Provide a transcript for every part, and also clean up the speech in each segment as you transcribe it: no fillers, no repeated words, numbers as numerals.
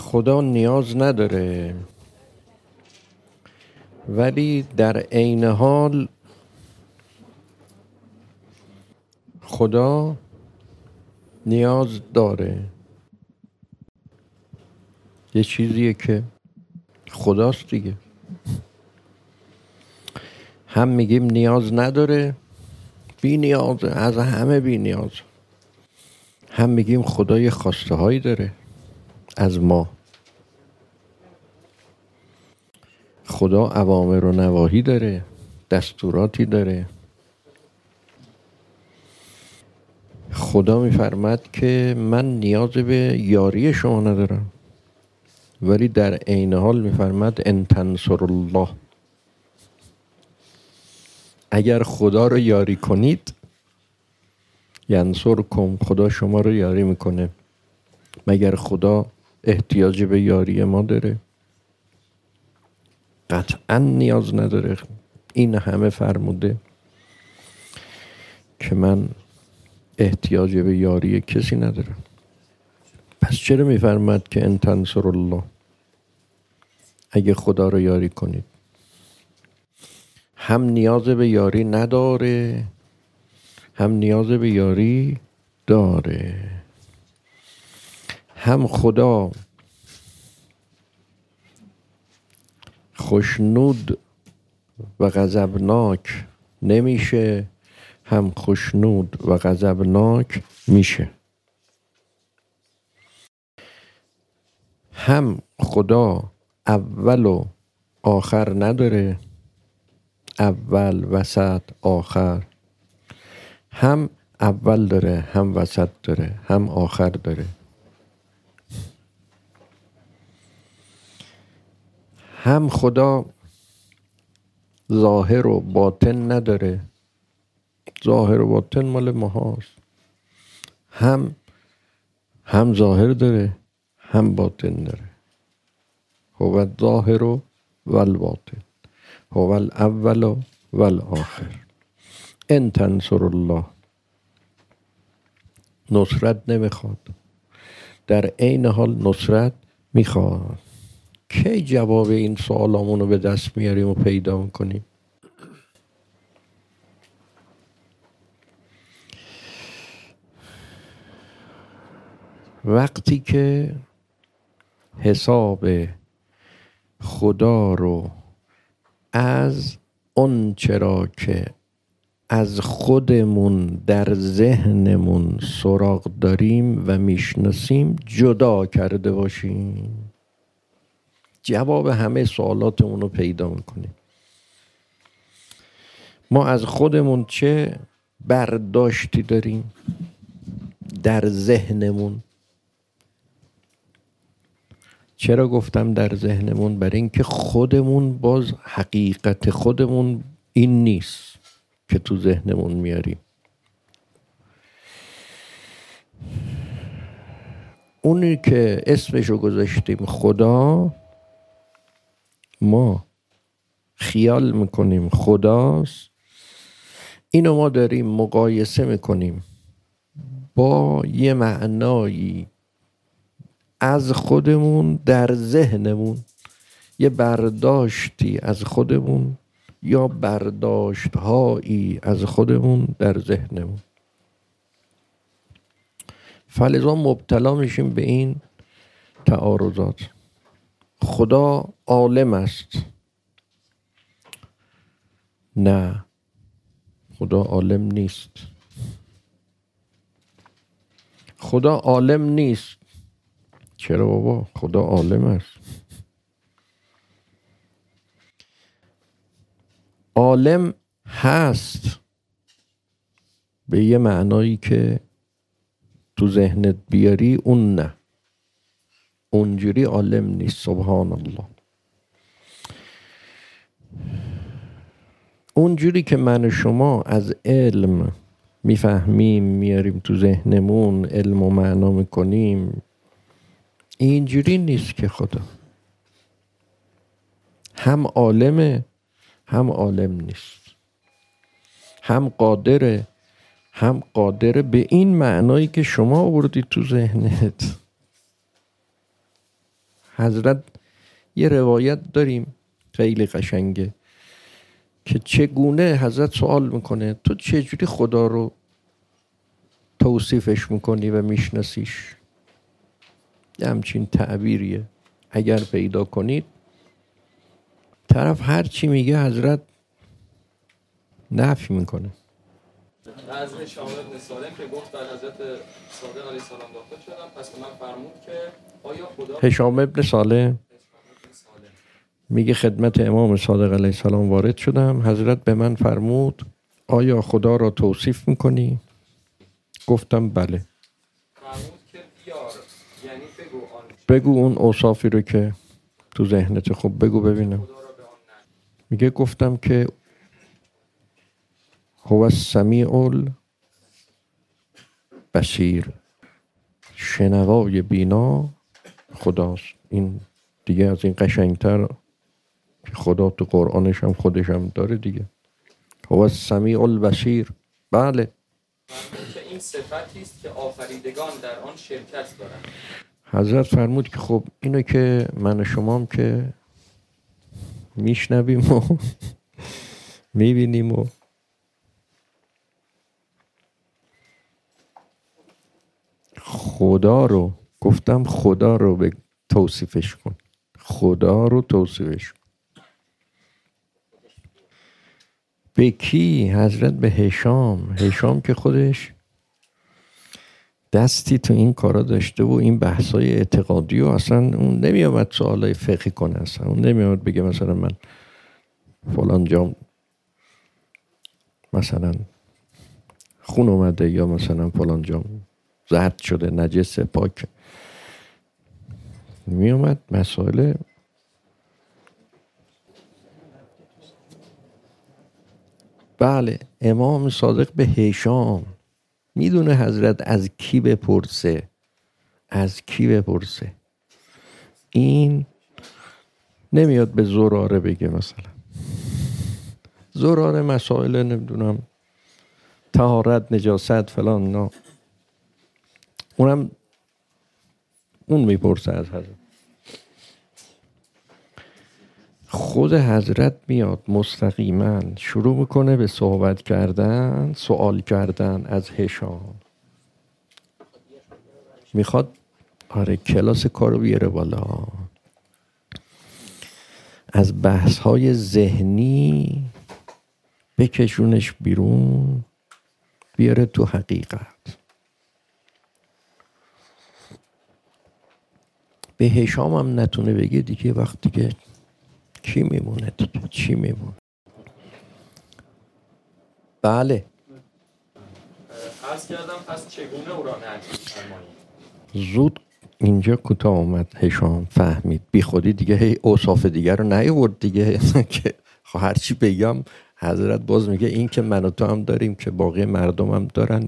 خدا نیاز نداره، ولی در عین حال خدا نیاز داره. یه چیزیه که خداست دیگه. هم میگیم نیاز نداره، بی نیازه، از همه بی نیاز. هم میگیم خدا یه خواسته هایی داره از ما. خدا اوامر و نواهی داره، دستوراتی داره. خدا میفرماد که من نیاز به یاری شما ندارم، ولی در عین حال میفرماد ان تنصر الله، اگر خدا رو یاری کنید ینصرکم، خدا شما رو یاری میکنه. مگر خدا احتیاج به یاری ما داره؟ قطعا نیاز نداره. این همه فرموده که من احتیاج به یاری کسی ندارم. پس چرا میفرماد که ان تنصر الله، اگه خدا رو یاری کنید؟ هم نیاز به یاری نداره، هم نیاز به یاری داره. هم خدا خوشنود و غضبناک نمیشه، هم خوشنود و غضبناک میشه. هم خدا اول و آخر نداره، اول وسط آخر. هم اول داره، هم وسط داره، هم آخر داره. هم خدا ظاهر و باطن نداره، ظاهر و باطن مال ماهاست. هم ظاهر داره، هم باطن داره. هو الظاهر و الباطن، هو الاول و الاخر. ان تنصر الله، نصرت نمیخواد، در عین حال نصرت میخواد. کی جواب این سوالامونو به دست میاریم و پیدا میکنیم؟ وقتی که حساب خدا رو از اون چرا که از خودمون در ذهنمون سراغ داریم و میشناسیم جدا کرده باشیم، جواب همه سوالاتمون رو پیدا میکنیم. ما از خودمون چه برداشتی داریم در ذهنمون؟ چرا گفتم در ذهنمون؟ برای اینکه خودمون باز حقیقت خودمون این نیست که تو ذهنمون میاریم. اونی که اسمشو گذاشتیم خدا، ما خیال میکنیم خداست. اینو ما داریم مقایسه میکنیم با یه معنایی از خودمون در ذهنمون، یه برداشتی از خودمون یا برداشتهایی از خودمون در ذهنمون. فلذا مبتلا میشیم به این تعارضات. خدا عالم است. نه، خدا عالم نیست. خدا عالم نیست. چرا بابا؟ خدا عالم است. عالم هست به یه معنایی که تو ذهنت بیاری، اون نه، اونجوری عالم نیست. سبحان الله. اونجوری که من و شما از علم میفهمیم، میاریم تو ذهنمون، علم و معنا میکنیم، اینجوری نیست که خدا. هم عالمه، هم عالم نیست. هم قادره، هم قادره به این معنایی که شما آوردی تو ذهنت. حضرت یه روایت داریم خیلی قشنگه که چگونه حضرت سوال میکنه تو چجوری خدا رو توصیفش میکنی و میشناسیش؟ یه همچین تعبیریه اگر پیدا کنید. طرف هر چی میگه حضرت نفی میکنه. از هشام ابن سالم که گفت در حضرت صادق علیه السلام داخل شدم، پس من فرمود که آیا خدا هشام ابن سالم میگه خدمت امام صادق علیه السلام وارد شدم، حضرت به من فرمود آیا خدا را توصیف میکنی؟ گفتم بله. فرمود که بیار، یعنی بگو اون اوصافی رو که تو ذهنت. خب بگو ببینم. میگه گفتم که هو السمیع البصیر، شنوای بینا خداست. این دیگه از این قشنگتر خدا تو قرآنش هم خودش هم داره دیگه. هو السمیع البصیر. بله. که این صفتی است که آفریدگان در آن شرکت دارند. حضرت فرمود که خب اینو که من و شمام که میشنویم و میبینیم و خدا رو، گفتم خدا رو به توصیفش کن، خدا رو توصیفش کن. به کی؟ حضرت به هشام که خودش دستی تو این کارا داشته و این بحثای اعتقادی و اصلا اون نمیامد سوالای فقهی کنه، اصلا اون نمیامد بگه مثلا من فلان جام مثلا خون اومده یا مثلا فلان جام زرد شده نجس پاک. میامد مسائل بله. امام صادق به هشام میدونه حضرت از کی بپرسه، از کی بپرسه. این نمیاد به زراره بگه مثلا زراره مسائل نمیدونم طهارت نجاست فلان، نه، اونم اون میپرسه از حضرت. خود حضرت میاد مستقیما شروع میکنه به صحبت کردن، سوال کردن از هشام. میخواد آره کلاس کارو بیاره بالا، از بحث‌های ذهنی بکشونش بیرون، بیاره تو حقیقت. به هشام هم نتونه بگه دیگه، وقتی که کی میمونه دیگه، چی میمونه؟ بله. عرض کردم پس چگونه او را نجم فرمایید؟ زود اینجا کوتاه اومد هشام، فهمید بی خودی دیگه هی اوصاف دیگر رو نیاورد دیگه که هرچی بگم حضرت باز میگه این که من و تو هم داریم که باقی مردم هم دارن.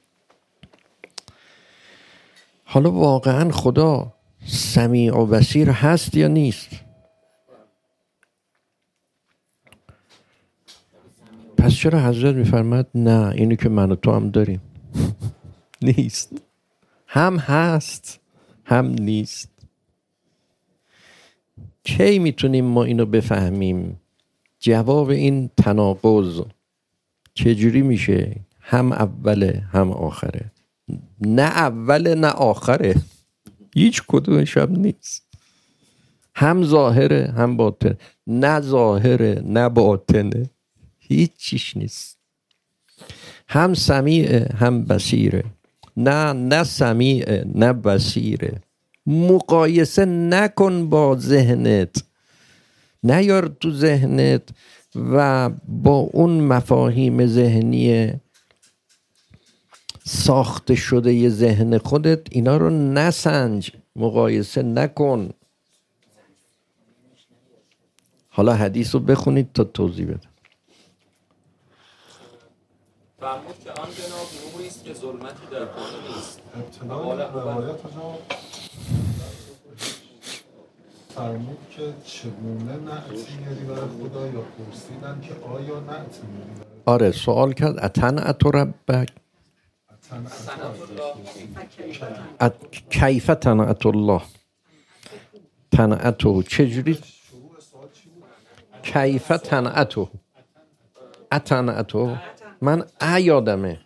حالا واقعا خدا سمیع و بصیر هست یا نیست؟ پس چرا حضرت میفرماد نه اینو که من و تو هم داریم؟ نیست، هم هست هم نیست. کی میتونیم ما اینو بفهمیم؟ جواب این تناقض چجوری میشه؟ هم اوله هم آخره. نه اوله نه آخره، هیچ کدومش هم نیست. هم ظاهره هم باطن، نه ظاهره نه باطنه، هیچ چیش نیست. هم سمیعه هم بصیره، نه سمیعه نه بصیره. مقایسه نکن با ذهنت، نیار تو ذهنت و با اون مفاهیم ذهنی ساخته شده ی ذهن خودت اینا رو نسنج، مقایسه نکن. حالا حدیث رو بخونید تا توضیح بدم. فرمود که آن جناب نوری است که ظلمتی در آن نیست. روایت فرمود که چگونه نعتی میاری برای خدا، یا پرسیدن که آیا نعتی میاری برای خدا؟ آره سوال کرد اتنعت ربک، کیف تنعت الله، تنعتو چجوری شروع سوال چی بود؟ کیف تنعتو اتنعتو من یادمه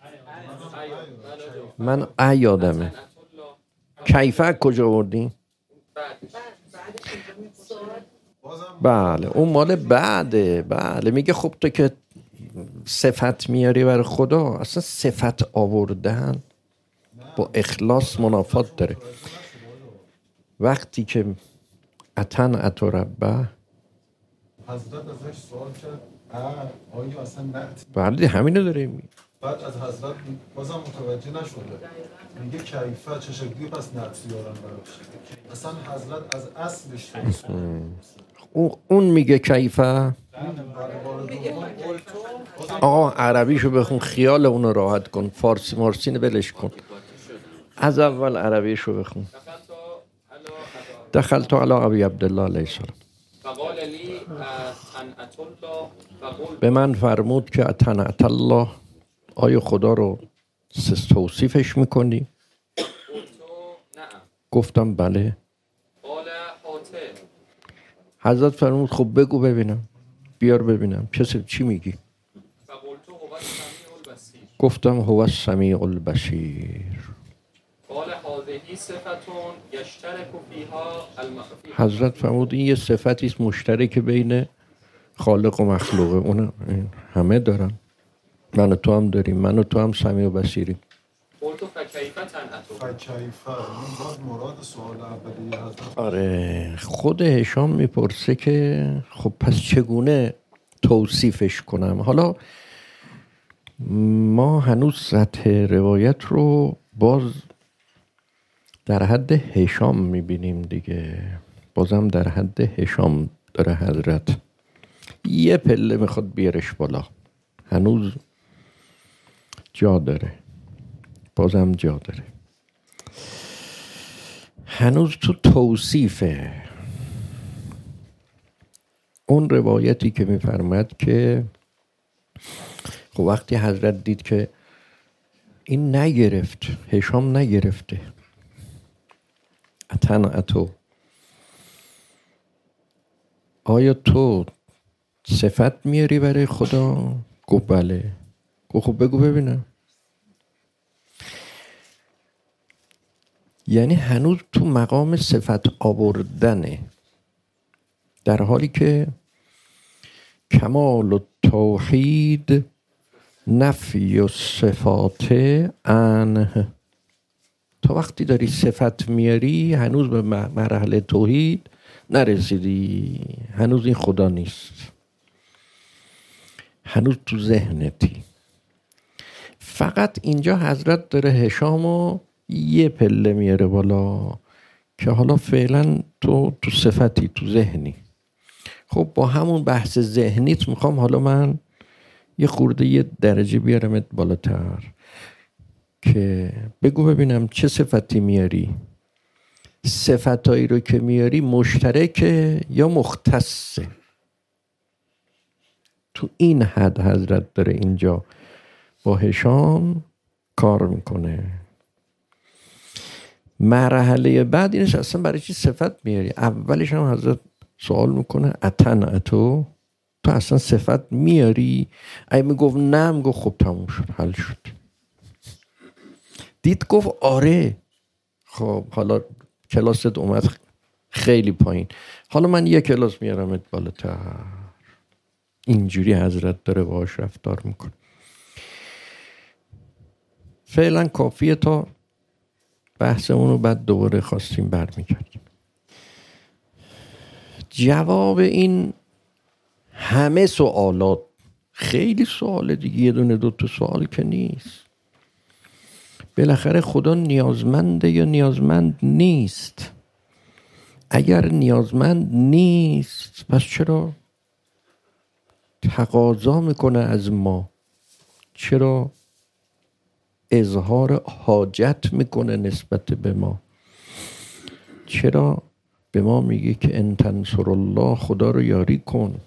من یادمه کیفه کجا بردیم؟ بله اون مال بعده. بله میگه خب تو که صفت میاری برای خدا، اصلا صفت آوردن با اخلاص منافات داره. وقتی که اتو ربه حضرت ازش سوال کرد آیا اصلا نعت؟ بله همینو داره میگه. بعد از حضرت بازم متوجه نشده، میگه کیفه چه شکلی پس نعت بیارن براش. اصلا حضرت از اصلش اون میگه کیفه. آقا عربیشو بخون، خیال اونو راحت کن، فارسی مارسی بلش کن، از اول عربیشو بخون. دخلت علی ابی عبدالله علیه السلام به من فرمود که اتنعت الله، آیا خدا رو توصیفش میکنی؟ گفتم بله. حضرت فرمود خب بگو ببینم، بیار ببینم چی میگی؟ گفتم هو السمیع البصیر. حضرت فرمود این یه صفتی است مشترک بین خالق و مخلوقه، اون همه دارن، من و تو هم داریم، من و تو هم سمیع و بصیریم. آره خود هشام میپرسه که خب پس چگونه توصیفش کنم؟ حالا ما هنوز سطح روایت رو باز در حد هشام میبینیم دیگه، بازم در حد هشام داره حضرت، یه پله میخواد بیارش بالا، هنوز جا داره، بازم جا داره، هنوز تو توصیفه. اون روایتی که میفرماد که خب وقتی حضرت دید که این نگرفت، هشام نگرفته، اتو آیا تو صفت میاری برای خدا؟ گفت بله. گفت خب بگو ببینم. یعنی هنوز تو مقام صفت آوردنه، در حالی که کمال التوحید نفی الصفات عنه. تا وقتی داری صفت میاری هنوز به مرحله توحید نرسیدی، هنوز این خدا نیست، هنوز تو ذهنتی. فقط اینجا حضرت داره هشامو یه پله میاره بالا که حالا فعلا تو صفتی، تو ذهنی. خب با همون بحث ذهنیت میخوام حالا من یه خورده یه درجه بیارمت بالاتر که بگو ببینم چه صفتی میاری، صفتایی رو که میاری مشترکه یا مختصه. تو این حد حضرت داره اینجا با هشام کار میکنه. مرحله بعد اینش اصلا برای چی صفت میاری؟ اولش هم حضرت سوال میکنه اتو تو اصلا صفت میاری؟ اگه میگفت نه، میگفت خب تموم شد، حل شد. دید گفت آره، خب حالا کلاست اومد خیلی پایین، حالا من یک کلاس میارمت بالاتر. اینجوری حضرت داره باهاش رفتار میکنه. فعلا کافیه تا بحثمون رو بعد دوباره خواستیم برمیگردیم. جواب این همه سوالات، خیلی سوال دیگه، یه دونه دو تا سوال که نیست. بالاخره خدا نیازمنده یا نیازمند نیست؟ اگر نیازمند نیست پس چرا تقاضا میکنه از ما؟ چرا اظهار حاجت میکنه نسبت به ما؟ چرا به ما میگه که ان تنصر الله، خدا رو یاری کن؟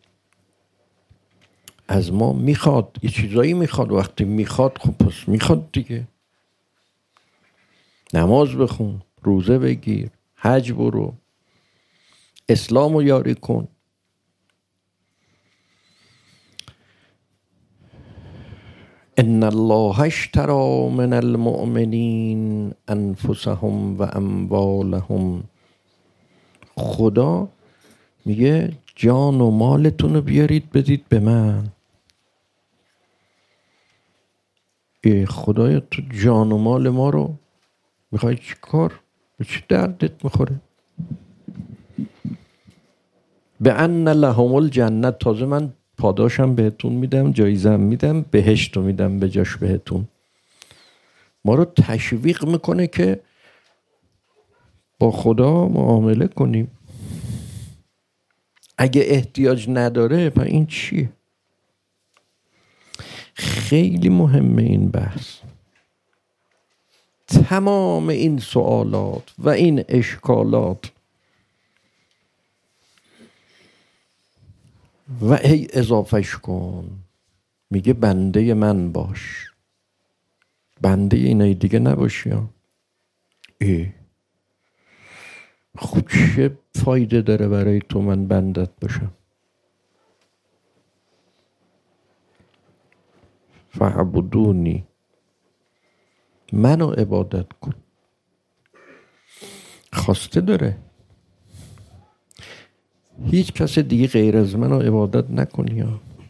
از ما میخواد، یه چیزایی میخواد. وقتی میخواد خب پس میخواد دیگه. نماز بخون، روزه بگیر، حج برو، اسلام رو یاری کن. ان الله اشتری من المؤمنین انفسهم و اموالهم. خدا میگه جان و مالتون رو بیارید بدید به من. خدایا تو جان و مال ما رو میخوای چی کار؟ به چی دردت میخوره؟ به ان لهم الجنه، تازه من پاداشم بهتون میدم، جایزم میدم، بهشت رو میدم به جاش بهتون. ما رو تشویق میکنه که با خدا معامله کنیم. اگه احتیاج نداره پس این چیه؟ خیلی مهمه این بحث. تمام این سوالات و این اشکالات و هی اضافهش کن، میگه بنده من باش، بنده اینای دیگه نباشی. خب چه فایده داره برای تو من بندت باشم؟ فعبدونی، منو عبادت کن. خواسته داره هیچ کس دیگه غیر از منو عبادت نکنی.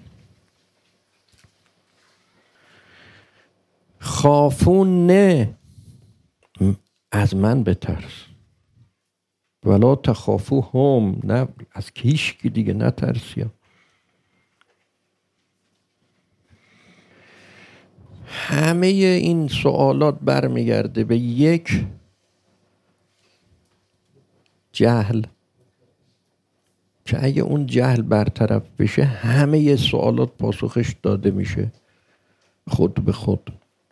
خافون نه، از من بترس. ولا تخافو هم، نه از هیچ کی دیگه نترسی. همه این سوالات برمیگرده به یک جهل که اگه اون جهل برطرف بشه همه سوالات پاسخش داده میشه خود به خود.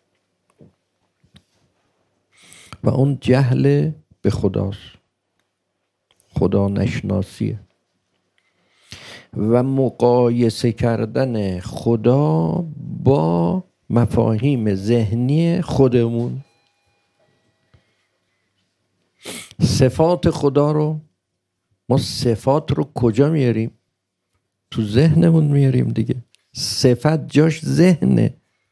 و اون جهل به خداست، خدا نشناسیه و مقایسه کردن خدا با مفاهیم ذهنی خودمون. صفات خدا رو ما صفات رو کجا میاریم؟ تو ذهنمون میاریم دیگه. صفت جاش ذهنه.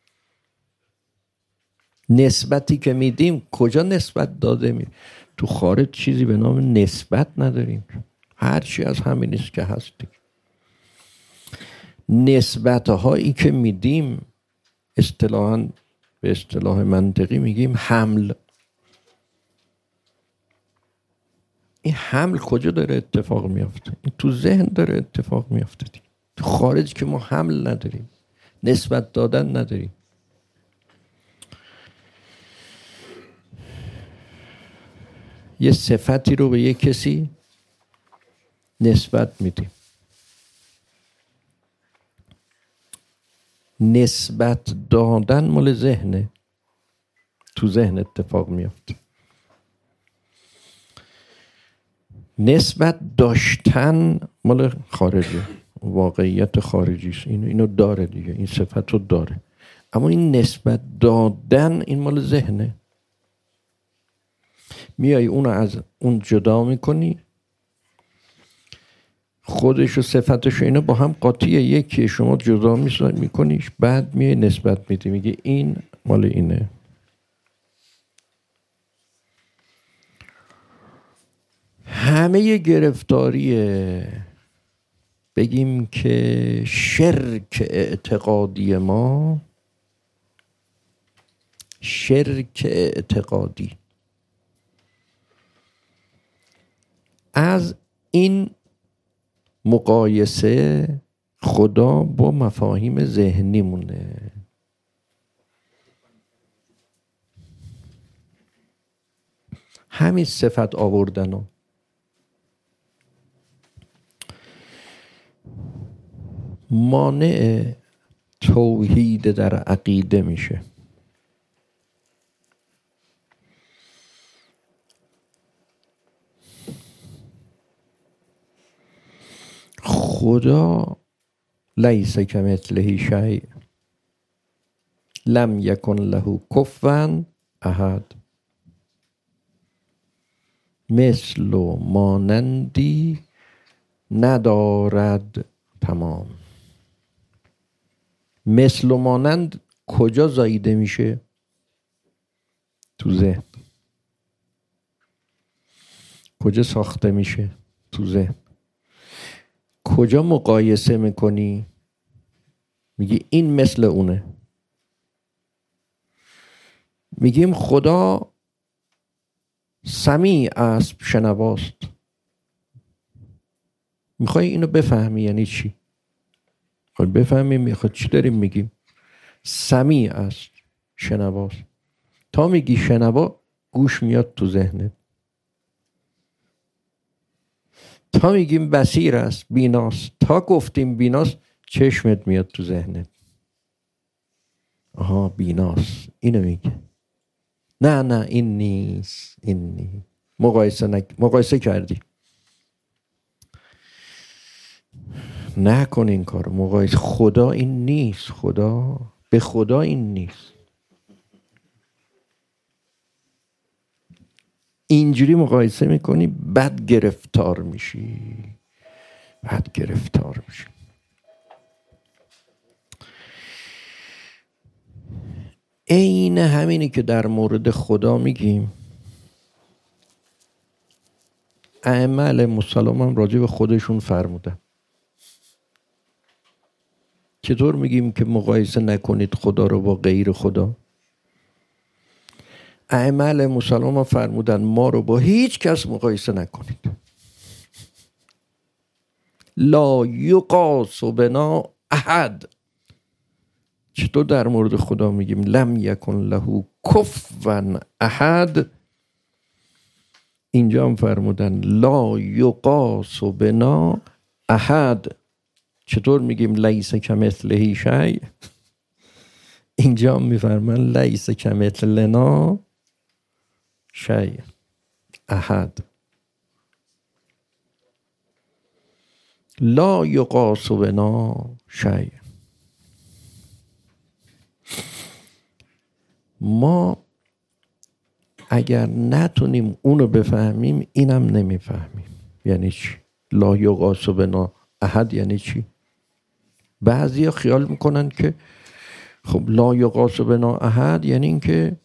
نسبتی که میدیم کجا نسبت داده می؟ تو خارج چیزی به نام نسبت نداریم، هر چی از همین است که هست دیگه. نسبت هایی که میدیم اصطلاحاً به اصطلاح منطقی میگیم حمل. این حمل کجا داره اتفاق میافته؟ این تو ذهن داره اتفاق میافته دیگه. تو خارج که ما حمل نداریم، نسبت دادن نداریم. یه صفتی رو به یه کسی نسبت میدیم. نسبت دادن مال ذهنه، تو ذهن اتفاق میافته. نسبت داشتن مال خارجه، واقعیت خارجی است. اینو داره دیگه، این صفت رو داره. اما این نسبت دادن این مال ذهنه. میای اونو از اون جدا میکنی، خودش و صفتش و اینا با هم قاطیه، یکی شما جدا میکنیش، بعد میای نسبت میدی، میگه این مال اینه. همه گرفتاریه بگیم که شرک اعتقادی ما، شرک اعتقادی از این مقایسه خدا با مفاهیم ذهنی مونه. همین صفت آوردن ها. مانع توحید در عقیده میشه. خدا لیس کمثله شیء لم یکن له کفوا احد. مثل و مانندی ندارد تمام. مثل و مانند کجا زاییده میشه؟ تو ذهن. کجا ساخته میشه؟ تو ذهن. کجا مقایسه میکنی؟ میگی این مثل اونه. میگیم خدا سمیع است، شنواست. میخوای اینو بفهمی یعنی چی؟ میخوای بفهمی میخوای چی داریم میگیم؟ سمیع است، شنواست. تا میگی شنوا، گوش میاد تو ذهنت. تا میگیم بصیر است، بیناست. تا گفتیم بیناست، چشمت میاد تو ذهنت. آها بیناست، اینو میگه. نه این نیست، این نیست. مقایسه کردی. نکن این کارو. مقایسه. خدا این نیست. خدا به خدا این نیست. اینجوری مقایسه میکنی، بعد گرفتار میشی. عین همینی که در مورد خدا میگیم، ائمه علیهم السلام هم راجع به خودشون فرمودن. چطور میگیم که مقایسه نکنید خدا رو با غیر خدا؟ ائمه علیهم السلام هم فرمودن ما رو با هیچ کس مقایسه نکنید. لا یقاس بنا احد. چطور در مورد خدا میگیم لم یکن له کفوا احد؟ اینجا هم فرمودن لا یقاس بنا احد. چطور میگیم لیس کمثله شیء؟ اینجا هم میفرمان لیس کمثلنا شیء احد. لا یقاس بنا شیء. ما اگر نتونیم اونو بفهمیم، اینم نمیفهمیم. یعنی چی؟ لا یقاس بنا احد یعنی چی؟ بعضی ها خیال میکنن که خب لا یقاس بنا احد یعنی این که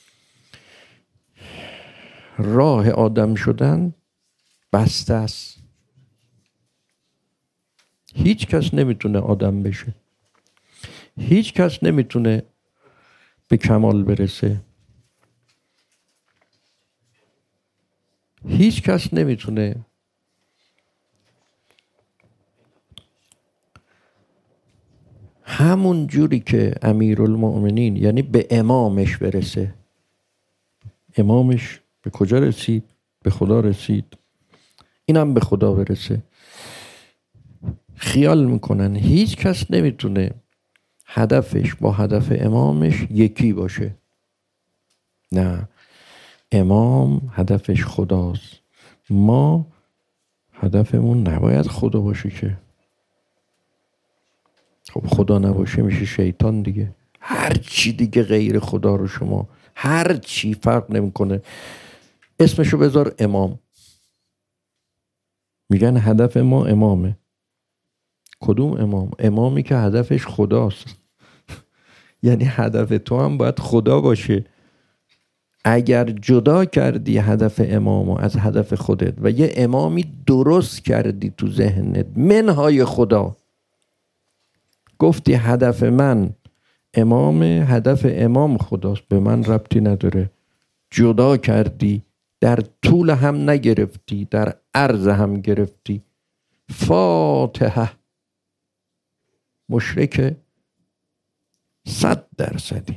راه آدم شدن بسته است. هیچ کس نمیتونه آدم بشه. هیچ کس نمیتونه به کمال برسه. هیچ کس نمیتونه همون جوری که امیرالمؤمنین یعنی به امامش برسه. امامش به کجا رسید؟ به خدا رسید. اینم به خدا برسه. خیال میکنن هیچ کس نمیتونه هدفش با هدف امامش یکی باشه. نه، امام هدفش خداست. ما هدفمون نباید خدا باشه که. خب خدا نباشه میشه شیطان دیگه. هر چی دیگه غیر خدا رو شما هر چی فرق نمیکنه اسمشو بذار امام. میگن هدف ما امامه. کدوم امام؟ امامی که هدفش خداست. یعنی هدف تو هم باید خدا باشه. اگر جدا کردی هدف امامو از هدف خودت و یه امامی درست کردی تو ذهنت منهای خدا، گفتی هدف من امام، هدف امام خداست، به من ربطی نداره، جدا کردی، در طول هم نگرفتی، در عرض هم گرفتی، فاتحه، مشرک 100%.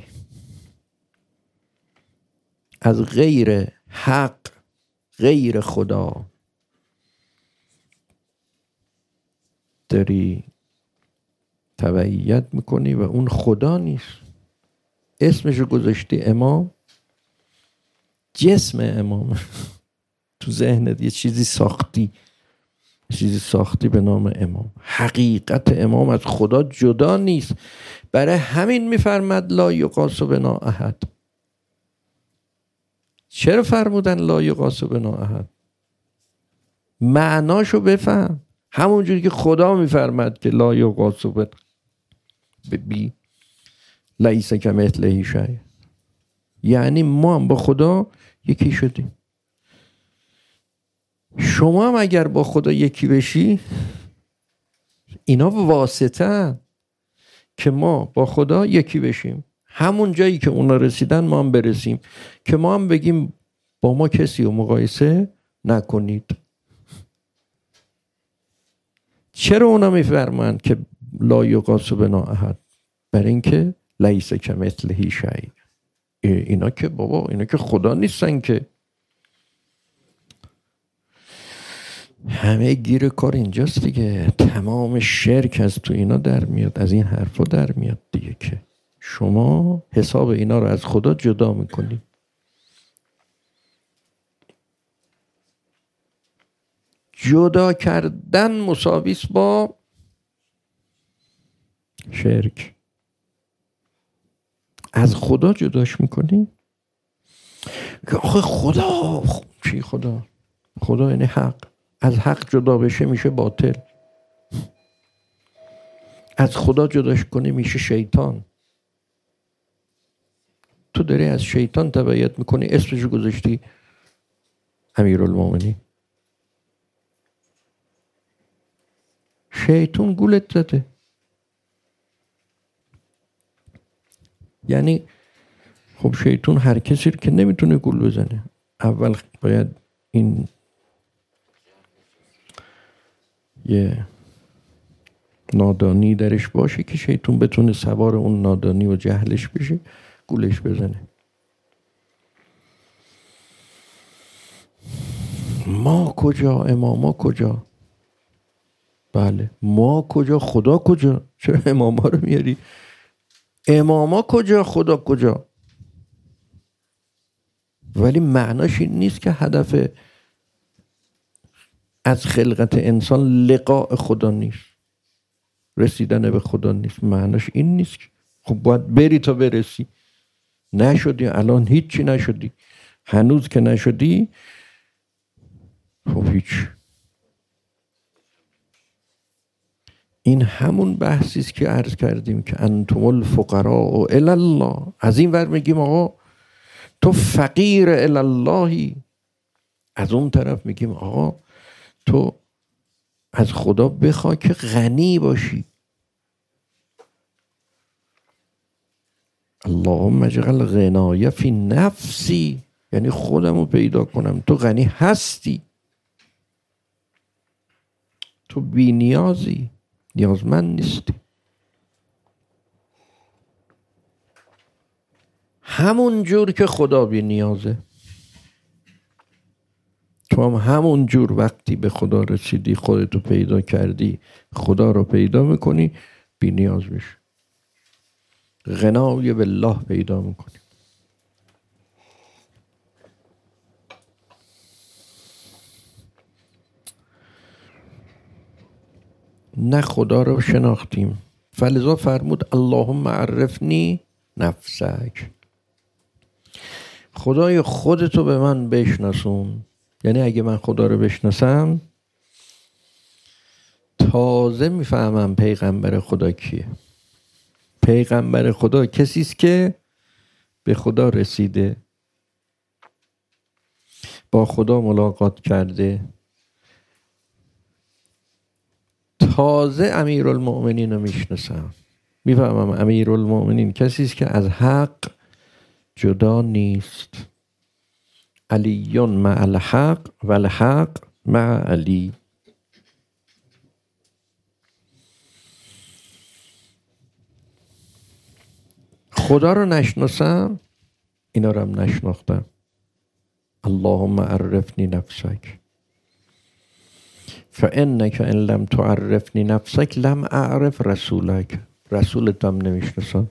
از غیر حق، غیر خدا داری تبعیت میکنی و اون خدا نیست. اسمشو گذاشتی امام، جسم امام. تو ذهنت یه چیزی ساختی به نام امام. حقیقت امام از خدا جدا نیست. برای همین میفرماد لا یقاس بنا احد. چرا فرمودن لا یقاس بنا احد؟ معناشو بفهم. همونجوری که خدا میفرماد که لا یغاث بی لیس کمثله شیء، یعنی ما هم با خدا یکی شدیم. شما هم اگر با خدا یکی بشی، اینا واسطه که ما با خدا یکی بشیم، همون جایی که اونا رسیدن ما هم برسیم، که ما هم بگیم با ما کسی رو مقایسه نکنید. چرا اونا میفرمایند که لا یغاث بنا احد؟ برای اینکه لیس کمثله شیء. اینا که بابا، اینا که خدا نیستن که. همه گیر کار اینجاست دیگه. تمام شرک از تو اینا در میاد، از این حرفا در میاد دیگه، که شما حساب اینا رو از خدا جدا میکنی. جدا کردن مساویس با شرک. از خدا جداش میکنی که آخه خدا چی؟ خدا یعنی حق. از حق جدا بشه میشه باطل. از خدا جداش کنی میشه شیطان. تو داری از شیطان تبعیت میکنی، اسمشو گذاشتی امیرالمومنین. شیطان گولت زده. یعنی خب شیطان هر کسی که نمیتونه گول بزنه، اول باید این یه نادانی درش باشه که شیطان بتونه سوار اون نادانی و جهلش بشه، گولش بزنه. ما کجا؟ اماما کجا؟ بله ما کجا؟ خدا کجا؟ چرا اماما رو میاری؟ اماما کجا؟ خدا کجا؟ ولی معناش این نیست که هدف از خلقت انسان لقاء خدا نیست، رسیدن به خدا نیست. معناش این نیست که خب باید بری تا برسی. نشدی، الان هیچی نشدی، هنوز که نشدی خب هیچ. این همون بحثیست که عرض کردیم که انتم الفقراء الی الله. از این ور میگیم آقا تو فقیر الی اللهی، از اون طرف میگیم آقا تو از خدا بخوا که غنی باشی. اللهم اجعل غنای فی نفسی، یعنی خودمو پیدا کنم تو غنی هستی، تو بی نیازی، نیازمند نیستی. همون جور که خدا بی نیازه، تو هم همون جور وقتی به خدا رسیدی، خودتو پیدا کردی، خدا رو پیدا میکنی، بی نیاز میشی، غنای بالله پیدا میکنی. نه خدا رو شناختیم، فلذا فرمود اللهم عرفنی نفسک. خدای خودتو به من بشناسون. یعنی اگه من خدا رو بشناسم تازه میفهمم پیغمبر خدا کیه. پیغمبر خدا کسی است که به خدا رسیده، با خدا ملاقات کرده. تازه امیرالمؤمنین رو میشناسم، میفهمم امیرالمؤمنین کسی است که از حق جدا نیست. علی مع الحق و الحق مع علی. خدا رو نشناسم، اینا رو هم نشناختم. اللهم عرفنی نفسک فانک ان لم تعرفنی نفسک لم اعرف رسولک. رسولت هم نمیشناسم.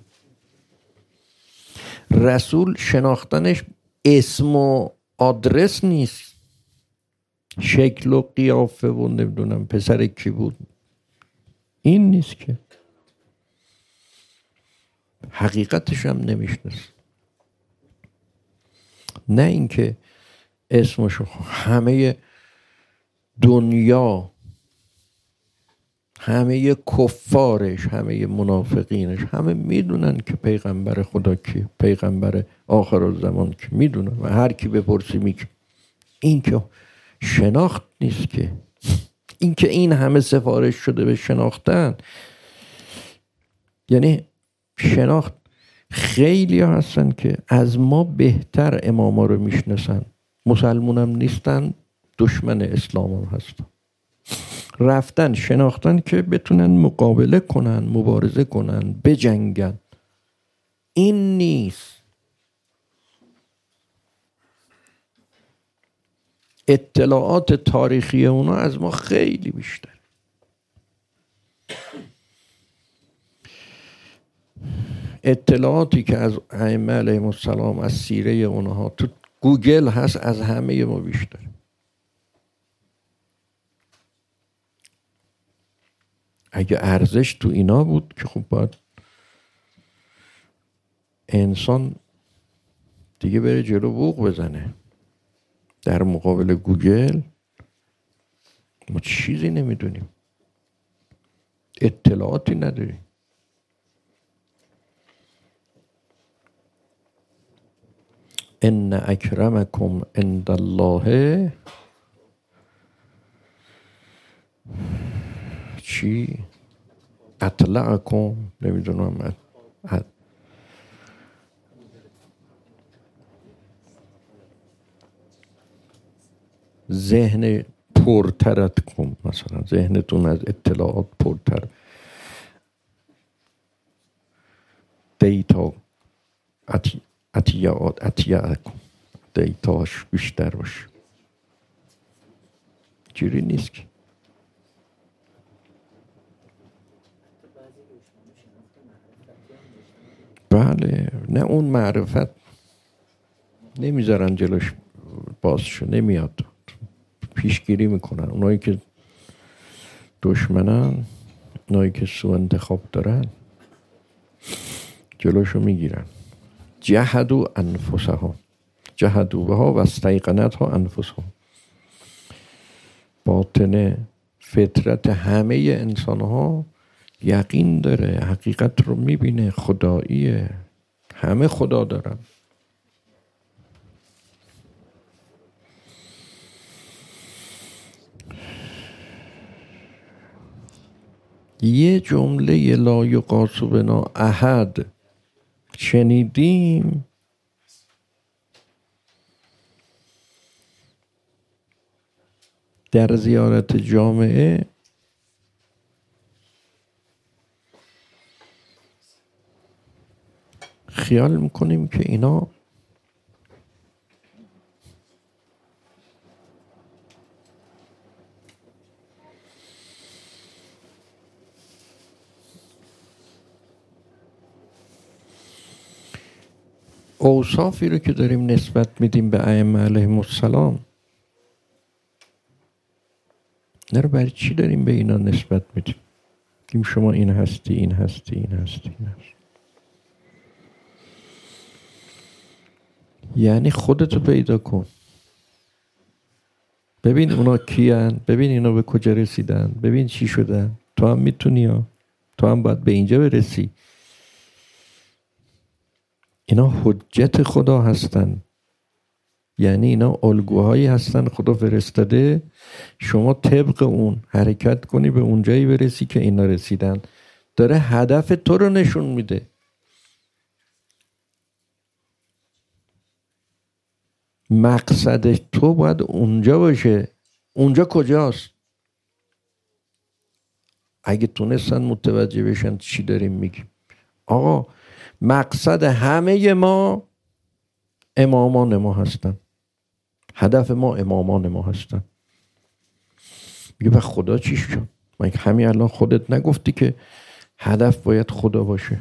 رسول شناختنش اسم و آدرس نیست، شکل و قیافه و نمیدونم پسر کی بود، این نیست که. حقیقتش هم نمیشناسم. نه اینکه اسمشو همه دنیا همه کفارش، همه منافقینش، همه میدونن که پیغمبر خدا کیه، پیغمبر آخر الزمان که میدونن و هر کی بپرسی میگه. این که شناخت نیست که، این که این همه سفارش شده به شناختن، یعنی شناخت. خیلی ها هستن که از ما بهتر اماما رو میشناسن، مسلمون هم نیستن، دشمن اسلام هم هستن، رفتن شناختن که بتونن مقابله کنن، مبارزه کنن، بجنگن. این نیست. اطلاعات تاریخی اونا از ما خیلی بیشتر. اطلاعاتی که از ائمه علیهم السلام، از سیره اونها تو گوگل هست، از همه ما بیشتر. اگه ارزش تو اینا بود که خب باید انسان دیگه بره جلو بوق بزنه. در مقابل گوگل ما چیزی نمیدونیم، اطلاعاتی نداریم. ان اکرمکم عند الله چی؟ اطلعکم، نمیدونم، ذهن پرترت کن، مثلا ذهنتون از اطلاعات پرتر، دیتا اتیاکم، دیتاش بیشتر باشه. جوری نیست که. بله، نه اون معرفت نمیذارن جلوش باز شو، نمیاد، پیشگیری میکنن. اونایی که دشمنن، اونایی که سوء انتخاب دارن، جلوشو میگیرن. جهدوا انفسهم، جهدوا بها و استیقنتها انفسهم. باطن فطرت همه انسان ها یقین داره، حقیقت رو میبینه، خداییه، همه خدا دارن. یه جمله لا یقاس بنا احد شنیدیم، در زیارت جامعه، خیال میکنیم که اینا اوصافی رو که داریم نسبت میدیم به ائمه علیهم السلام، نه رو برای چی داریم به اینا نسبت میدیم؟ گیم شما این هستی، این هستی، این هستی، این هستی. یعنی خودتو پیدا کن، ببین اونا کیان، ببین اینا به کجا رسیدن، ببین چی شدن. تو هم میتونی ها، تو هم باید به اینجا برسی. اینا حجت خدا هستن، یعنی اینا الگوهایی هستن خدا فرستاده، شما طبق اون حرکت کنی، به اونجایی برسی که اینا رسیدن. داره هدف تو رو نشون میده. مقصد تو باید اونجا باشه. اونجا کجاست؟ اگه تونستن متوجه بشن چی داریم میگیم. آقا مقصد همه ما امامان ما هستن، هدف ما امامان ما هستن. میگه به خدا چی شد؟ مگه همین الان خودت نگفتی که هدف باید خدا باشه؟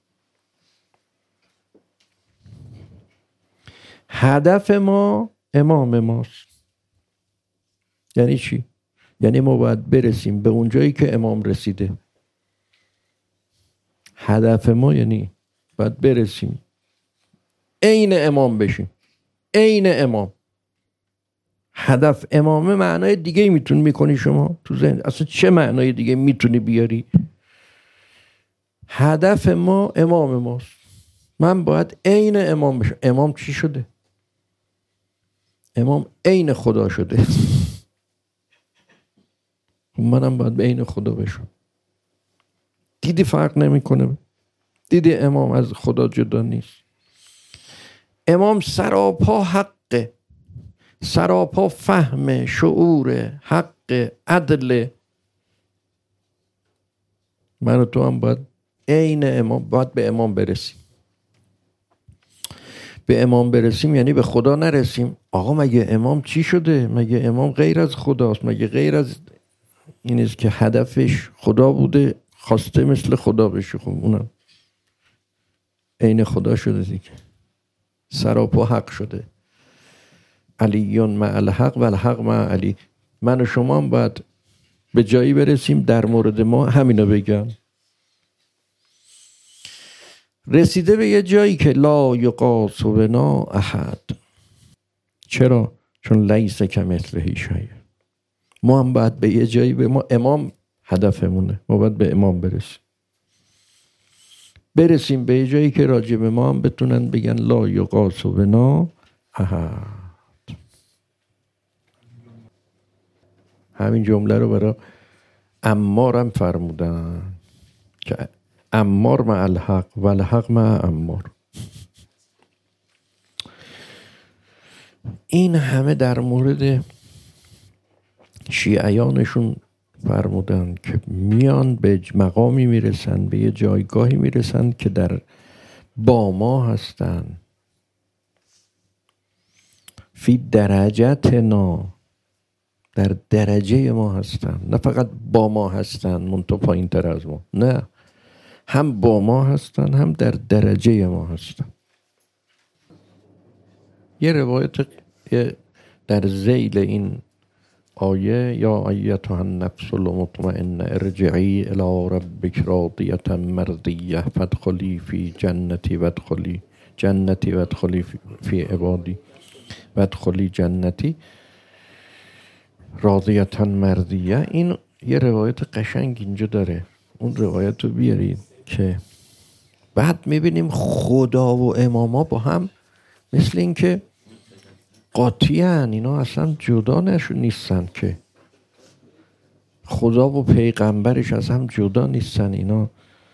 هدف ما امام ماست. یعنی چی؟ یعنی ما باید برسیم به اون جایی که امام رسیده. هدف ما یعنی باید برسیم عین امام بشیم، عین امام. هدف امامه معنای دیگه میتونی میکنی شما تو ذهن؟ اصلا چه معنای دیگه میتونی بیاری؟ هدف ما امام ماست. من باید عین امام بشم. امام چی شده؟ امام عین خدا شده. منم باید عین خدا بشم. دیدی فرق نمیکنه؟ دیدی امام از خدا جدا نیست. امام سراپا حقه، سراپا فهم، شعور، حق، عدل. من و تو هم باید عین امام، باید به امام برسیم. به امام برسیم یعنی به خدا نرسیم. آقا مگه امام چی شده؟ مگه امام غیر از خداست؟ مگه غیر از اینیست که هدفش خدا بوده، خواسته مثل خدا بشه؟ خب اونم عین خدا شده دیگه، سراپا حق شده. علیون مع الحق و الحق مع علی. من و شما هم باید به جایی برسیم در مورد ما همینو بگم. رسیده به یه جایی که لا یقاس بنا احد. چرا؟ چون لیس کمثله شیء. ما هم باید به یه جایی، به ما امام هدفمونه، ما باید به امام برسیم به یه جایی که راجع به ما هم بتونن بگن لا یقاس بنا احد. همین جمله رو برای عمار هم فرمودن که عمار مع الحق و الحق مع عمار. این همه در مورد شیعیانشون فرمودن که میان به مقامی میرسن، به یه جایگاهی میرسن که در با ما هستن، فی درجتنا، در درجه ما هستن. نه فقط با ما هستن منتها پایین تر از ما، نه، هم با ما هستن هم در درجه ما هستن. یه روایت در ذیل این آیه یا ایتها النفس المطمئنه ارجعی الی ربک راضیة مرضیة فادخلی فی جنتی وادخلی جنتی وادخلی فی عبادی وادخلی جنتی راضیة مرضیة. این یه روایت قشنگ اینجا داره، اون روایت رو بیارید که بعد میبینیم خدا و اماما با هم مثل این که قاطیان، اینا اصلا جدا نیستن که. خدا و پیغمبرش از هم جدا نیستن. اینا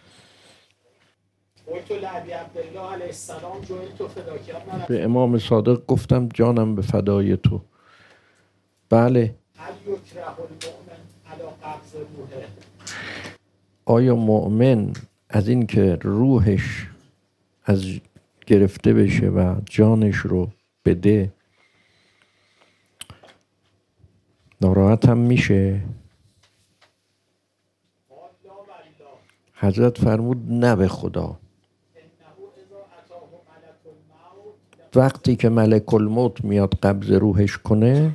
به امام صادق گفتم جانم به فدای تو. بله. آیا مؤمن از این که روحش از گرفته بشه و جانش رو بده ناراحت هم میشه؟ حضرت فرمود نه به خدا. وقتی که ملک الموت میاد قبض روحش کنه،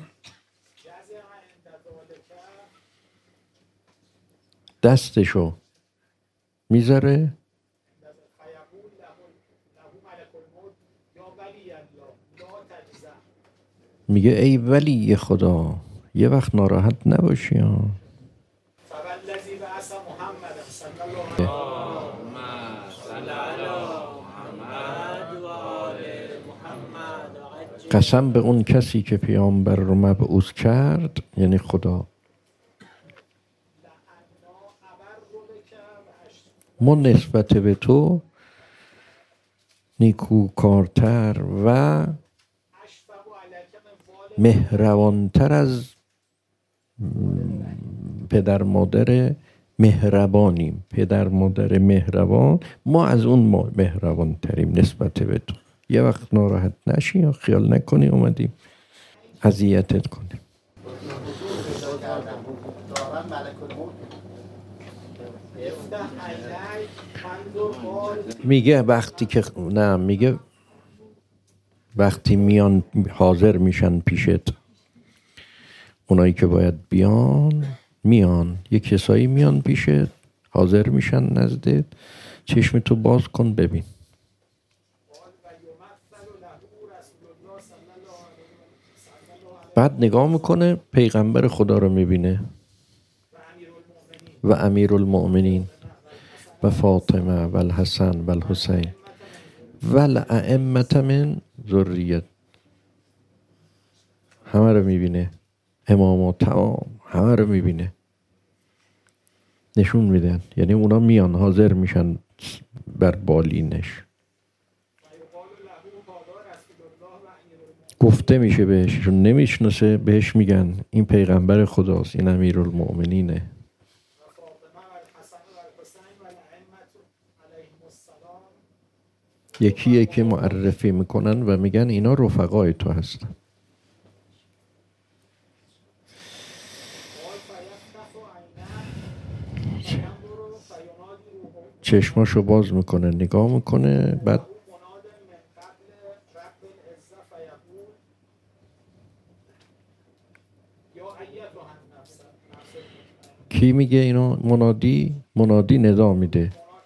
دستشو میذاره میگه ای ولی خدا یه وقت ناراحت نباشی ها. قسم به اون کسی که پیامبر رو مبعوث کرد، یعنی خدا، ما نسبت به تو نیکوکارتر و مهربانتر از پدر مادر مهربانیم. پدر مادر مهربان، ما از اون مهربان تریم نسبت به تو. یه وقت ناراحت نشی یا خیال نکنی اومدیم اذیتت کنیم. میگه وقتی که نه، میگه وقتی میان حاضر میشن پیشت، اونایی که باید بیان میان، یه کسایی میان پیشت حاضر میشن نزدت، چشم تو باز کن ببین. بعد نگاه میکنه پیغمبر خدا رو میبینه و امیرالمؤمنین و فاطمه و الحسن و الحسین و الائمة من ذریت، همه رو میبینه، امامات تمام همه رو میبینه، نشون میدن، یعنی اونا میان حاضر میشن بر بالینش، گفته میشه بهش، چون نمیشناسه بهش میگن این پیغمبر خداست، این امیرالمؤمنینه. یکی یکی معرفی میکنن و میگن اینا رفقای تو هستن. چشماشو باز میکنه، نگاه میکنه، بعد کی میگه اینو؟ منادی ندا میده،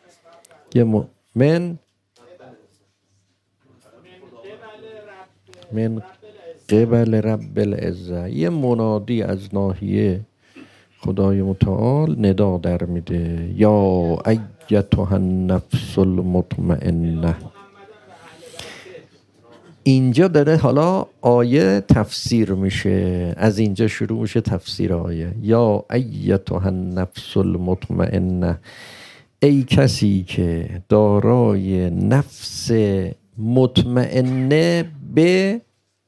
من قبل رب العزه، یه منادی از ناحیه خدای متعال ندا در میده، یا ایتها النفس المطمئنه. اینجا داره حالا آیه تفسیر میشه، از اینجا شروع میشه تفسیر آیه. یا ایتها النفس المطمئنه، ای کسی که دارای نفس مطمئنه به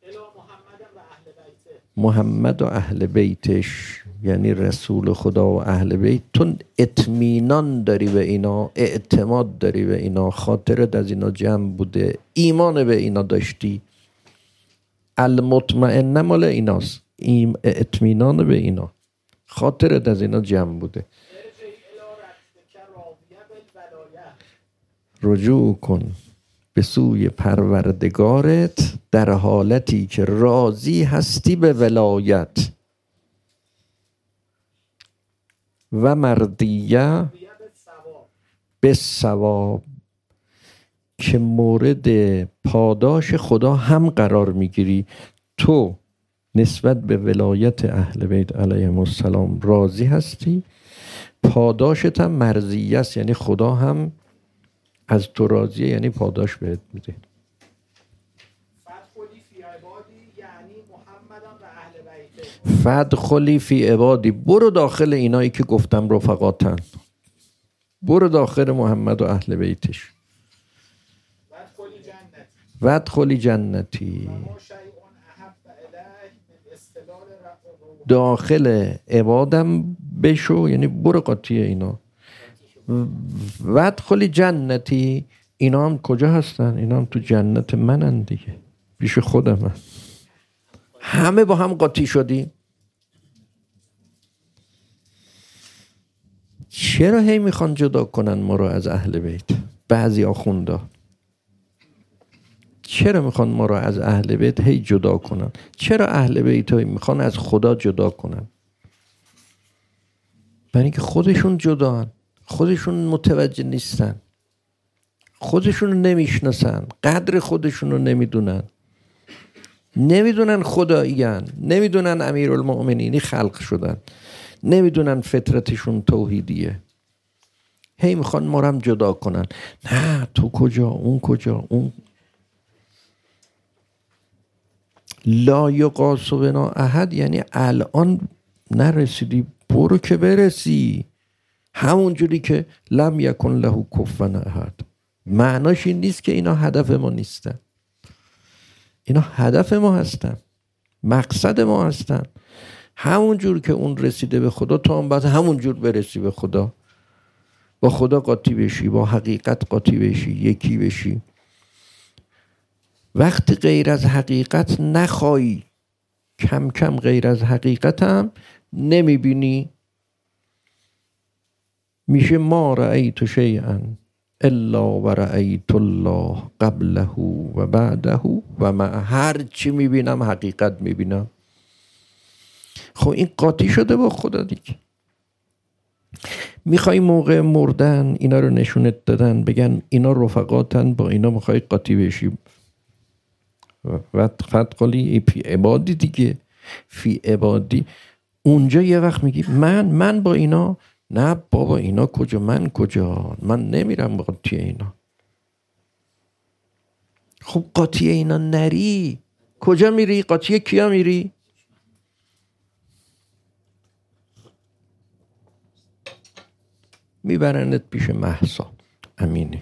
محمد و اهل بیتش، یعنی رسول خدا و اهل بیت، تو اطمینان داری به اینا، اعتماد داری به اینا، خاطرت از اینا جمع بوده، ایمان به اینا داشتی، المطمئنه مال ایناست، اطمینان به اینا، خاطرت از اینا جمع بوده. رجوع کن به سوی پروردگارت در حالتی که راضی هستی به ولایت و مردیه به ثواب، که مورد پاداش خدا هم قرار میگیری. تو نسبت به ولایت اهل بیت علیهم السلام راضی هستی، پاداشت هم مرضیه است، یعنی خدا هم از تو راضیه، یعنی پاداش بهت میده. فدخلی فی عبادی، برو داخل اینایی که گفتم رفقاتن، برو داخل محمد و اهل بیتش. وادخلی جنتی، داخل عبادم بشو، یعنی برو قاطی اینا. وادخلی جنتی، اینا هم کجا هستن؟ اینا هم تو جنت منن دیگه، پیش خودم. همه با هم قاطی شدیم. چرا هی میخوان جدا کنن ما رو از اهل بیت؟ بعضی آخوندا چرا میخوان ما رو از اهل بیت هی جدا کنن؟ چرا اهل بیت هی میخوان از خدا جدا کنن؟ برای اینکه خودشون جدان، خودشون متوجه نیستن، خودشون رو نمیشناسن، قدر خودشون رو نمیدونن، نمیدونن خداییان، نمیدونن امیرالمؤمنینی خلق شدن، نمیدونن فطرتشون توحیدیه، هی میخوان ما رو هم جدا کنن. نه تو کجا، اون کجا، اون لا یقاس بنا احد، یعنی الان نرسیدی برو که برسی، همون جوری که لم یکن له کفوا احد. معناش این نیست که اینا هدف ما نیستن، اینا هدف ما هستن، مقصد ما هستن. همون جور که اون رسیده به خدا، تو هم باید همون جور برسی به خدا، با خدا قاطی بشی، با حقیقت قاطی بشی، یکی بشی. وقتی غیر از حقیقت نخوایی، کم کم غیر از حقیقت هم نمیبینی، میشه ما رأیت شیئا الا و رأیت الله قبله و بعده و من هر چی میبینم حقیقت میبینم. خب این قاطی شده با خدا دیگه. میخوای موقع مردن اینا رو نشونت دادن، بگن اینا رفقاتن، با اینا میخوای قاطی بشی، و فدخلی عبادی دیگه. فی عبادی، اونجا یه وقت میگی من با اینا، نه بابا اینا کجا، من کجا، من نمیرم با قاطی اینا. خب قاطی اینا نری کجا میری؟ قاطی کیا میری؟ میبرنت پیش مهسا امینی.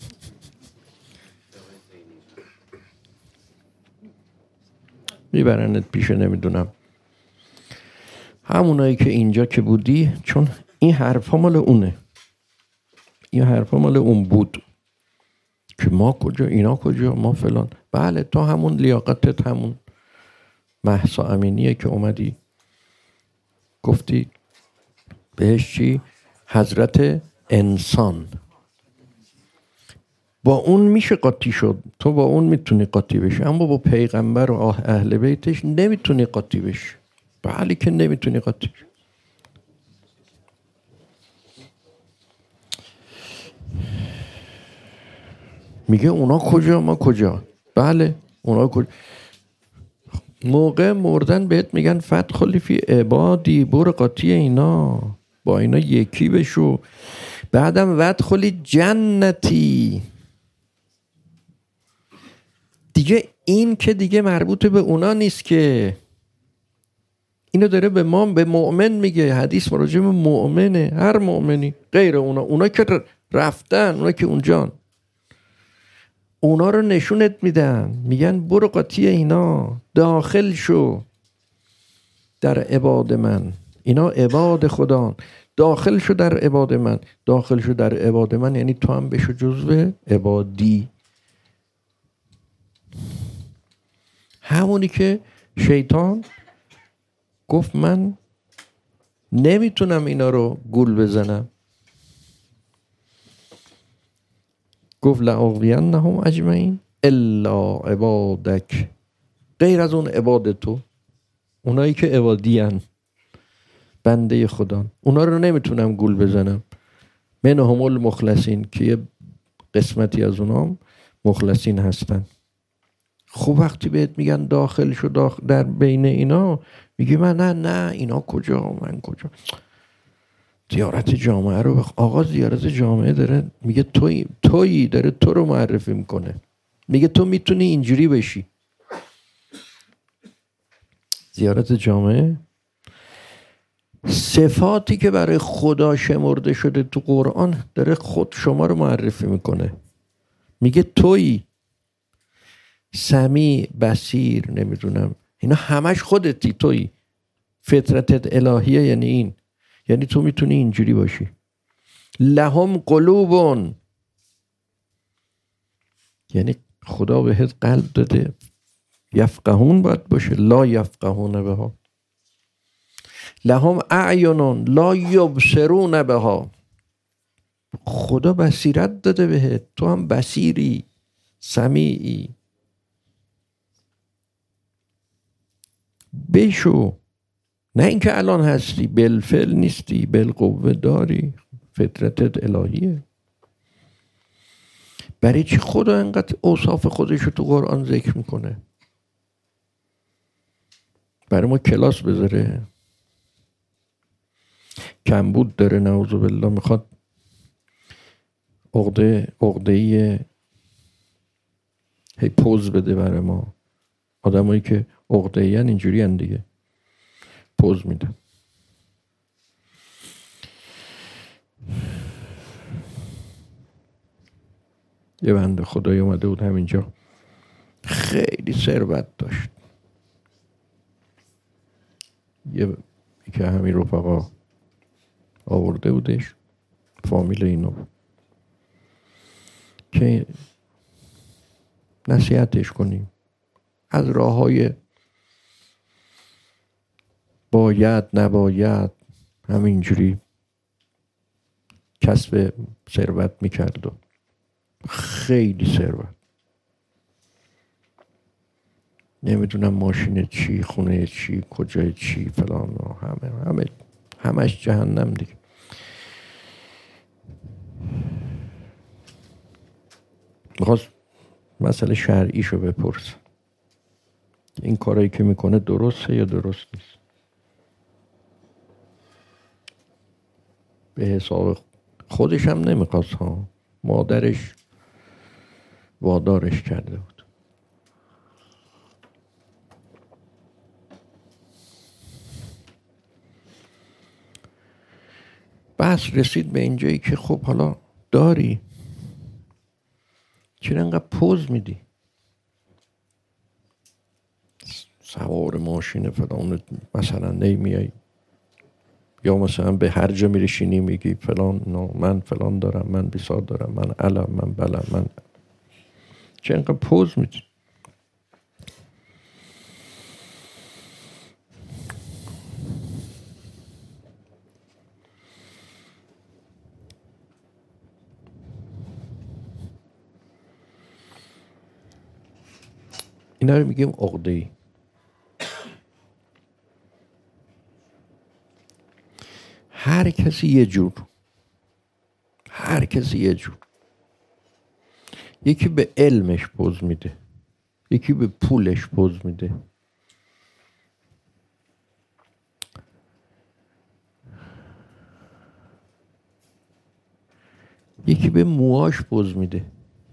میبرنت پیش نمیدونم همونایی که اینجا که بودی، چون این حرفا مال اونه، این حرفا مال اون بود که ما کجا اینا کجا ما فلان. بله تو همون لیاقتت همون مهسا امینیه که اومدی گفتی بهش چی؟ حضرت انسان. با اون میشه قاطی شد، تو با اون میتونی قاطی بشی، اما با پیغمبر و اهل بیتش نمیتونی قاطی بشی. بله که نمیتونی قاطی بشی. میگه اونا کجا ما کجا؟ بله اونا کجا؟ موقع مردن بهت میگن فدخلی فی عبادی، برو قاطی اینا، با اینا یکی بشو. بعدم فدخلی جنتی. دیگه این که دیگه مربوط به اونا نیست که، اینو داره به ما، به مؤمن میگه. حدیث مراجع به مؤمنه، هر مؤمنی غیر اونا که رفتن، اونا که اونجان، اونا رو نشونت میدن، میگن برو قاطی اینا، داخل شو در عباد من، اینا عباد خدا، داخل شو در عباد من. داخل شو در عباد من یعنی تو هم بشو جزو عبادی. همونی که شیطان گفت من نمیتونم اینا رو گول بزنم، گفت لأغوینهم اجمعین الا عبادک، غیر از اون عباد تو، اونایی که عبادی هن، بنده خدا، اونا رو نمیتونم گول بزنم. منهم المخلصین، که یه قسمتی از اونام مخلصین هستن. خب وقتی بهت میگن داخل شو در بین اینا، میگی من نه اینا کجا من کجا؟ زیارت جامعه رو آقا زیارت جامعه داره میگه تویی داره تو رو معرفی میکنه، میگه تو میتونی اینجوری بشی. زیارت جامعه صفاتی که برای خدا شمرده شده تو قرآن داره خود شما رو معرفی میکنه، میگه تویی سمیع بصیر نمیدونم اینا همش خودتی، تویی فطرتت الهیه. یعنی این یعنی تو میتونی اینجوری باشی. لهم قلوبون، یعنی خدا بهت قلب داده، یفقهون باید باشه، لا یفقهون بها. لهم اعینون لا یبصرون بها، خدا بصیرت داده بهت، تو هم بصیری سمیعی. بشو، نه اینکه الان هستی بالفعل نیستی، بالقوه داری، فطرتت الهیه. برای چی خدا اینقدر اوصاف خودش رو تو قرآن ذکر میکنه؟ برای ما کلاس بذاره؟ کمبود داره نعوذ بالله، میخواد عقده‌ای هی پوز بده برای ما. آدمایی که عقده‌ای ان اینجوری ان دیگه، پوز میدن. یه بنده خدایی اومده بود همینجا، خیلی ثروت داشت، که همین رفقا آورده بودش، فامیل اینو، که نصیحتش کنیم از راههای باید نباید همینجوری کسب ثروت میکرد و خیلی ثروت، نمیدونم ماشین چی، خونه چی، کجای چی، فلان و همش جهنم دیگه. میخواست مسئله شرعیشو بپرس، این کارایی که میکنه درسته یا درست نیست. به حساب خودش هم نمیخواست ها، مادرش وادارش کرده بود. بس رسید به اینجایی که خب حالا داری، چرا انقدر پوز میدی؟ سوار ماشین فلان مثلا نمیای، یا مثلا به هر جا میرشینی میگی فلان نه من فلان دارم، من بیسار دارم، من علم، من بلم، من چرا انقدر پوز میدی؟ اینا رو میگیم عقده‌ای. هر کسی یه جور، هر کسی یه جور. یکی به علمش پوز میده، یکی به پولش پوز میده، یکی به موهاش پوز میده،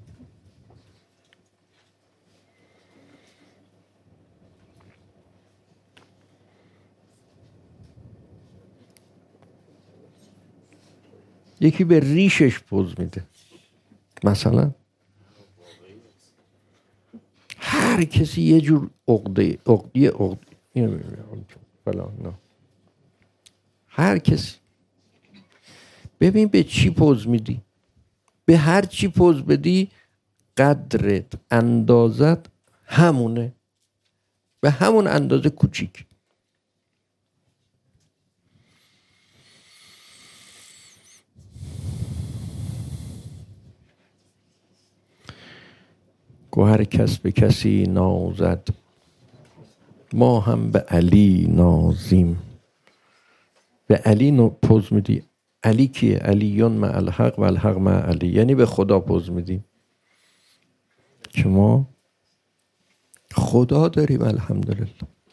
یکی به ریشش پوز میده. مثلا هر کسی یه جور عقده فلان نه. هر کسی ببین به چی پوز میدی، به هر چی پوز بدی قدرت اندازت همونه، به همون اندازه کوچیک. هر کس به کسی نازد، ما هم به علی نازیم. به علی پوز میدی. علی کیه؟ علیون مع الحق و الحق مع علی، یعنی به خدا پوز میدیم که ما خدا داریم الحمدلله.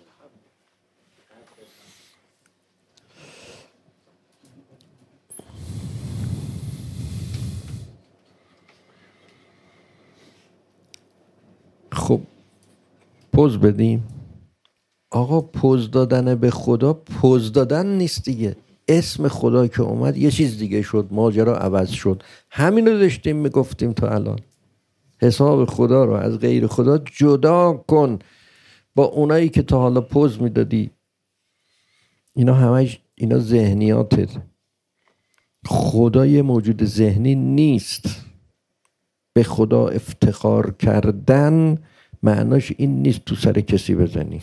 خب پوز بدیم. آقا پوز دادن به خدا پوز دادن نیست دیگه. اسم خدا که اومد یه چیز دیگه شد، ماجرا عوض شد. همین رو داشتیم میگفتیم تا الان. حساب خدا رو از غیر خدا جدا کن. با اونایی که تا حالا پوز میدادی، اینا همش اینا ذهنیاته. خدا یه موجود ذهنی نیست. به خدا افتخار کردن معناش این نیست تو سر کسی بزنی،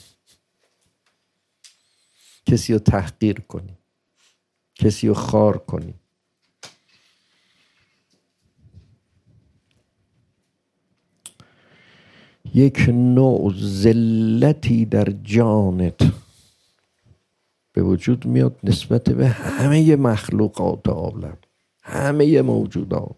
کسی رو تحقیر کنی، کسی رو خوار کنی. یک نوع ذلتی در جانت به وجود میاد نسبت به همه مخلوقات عالم، همه موجودات.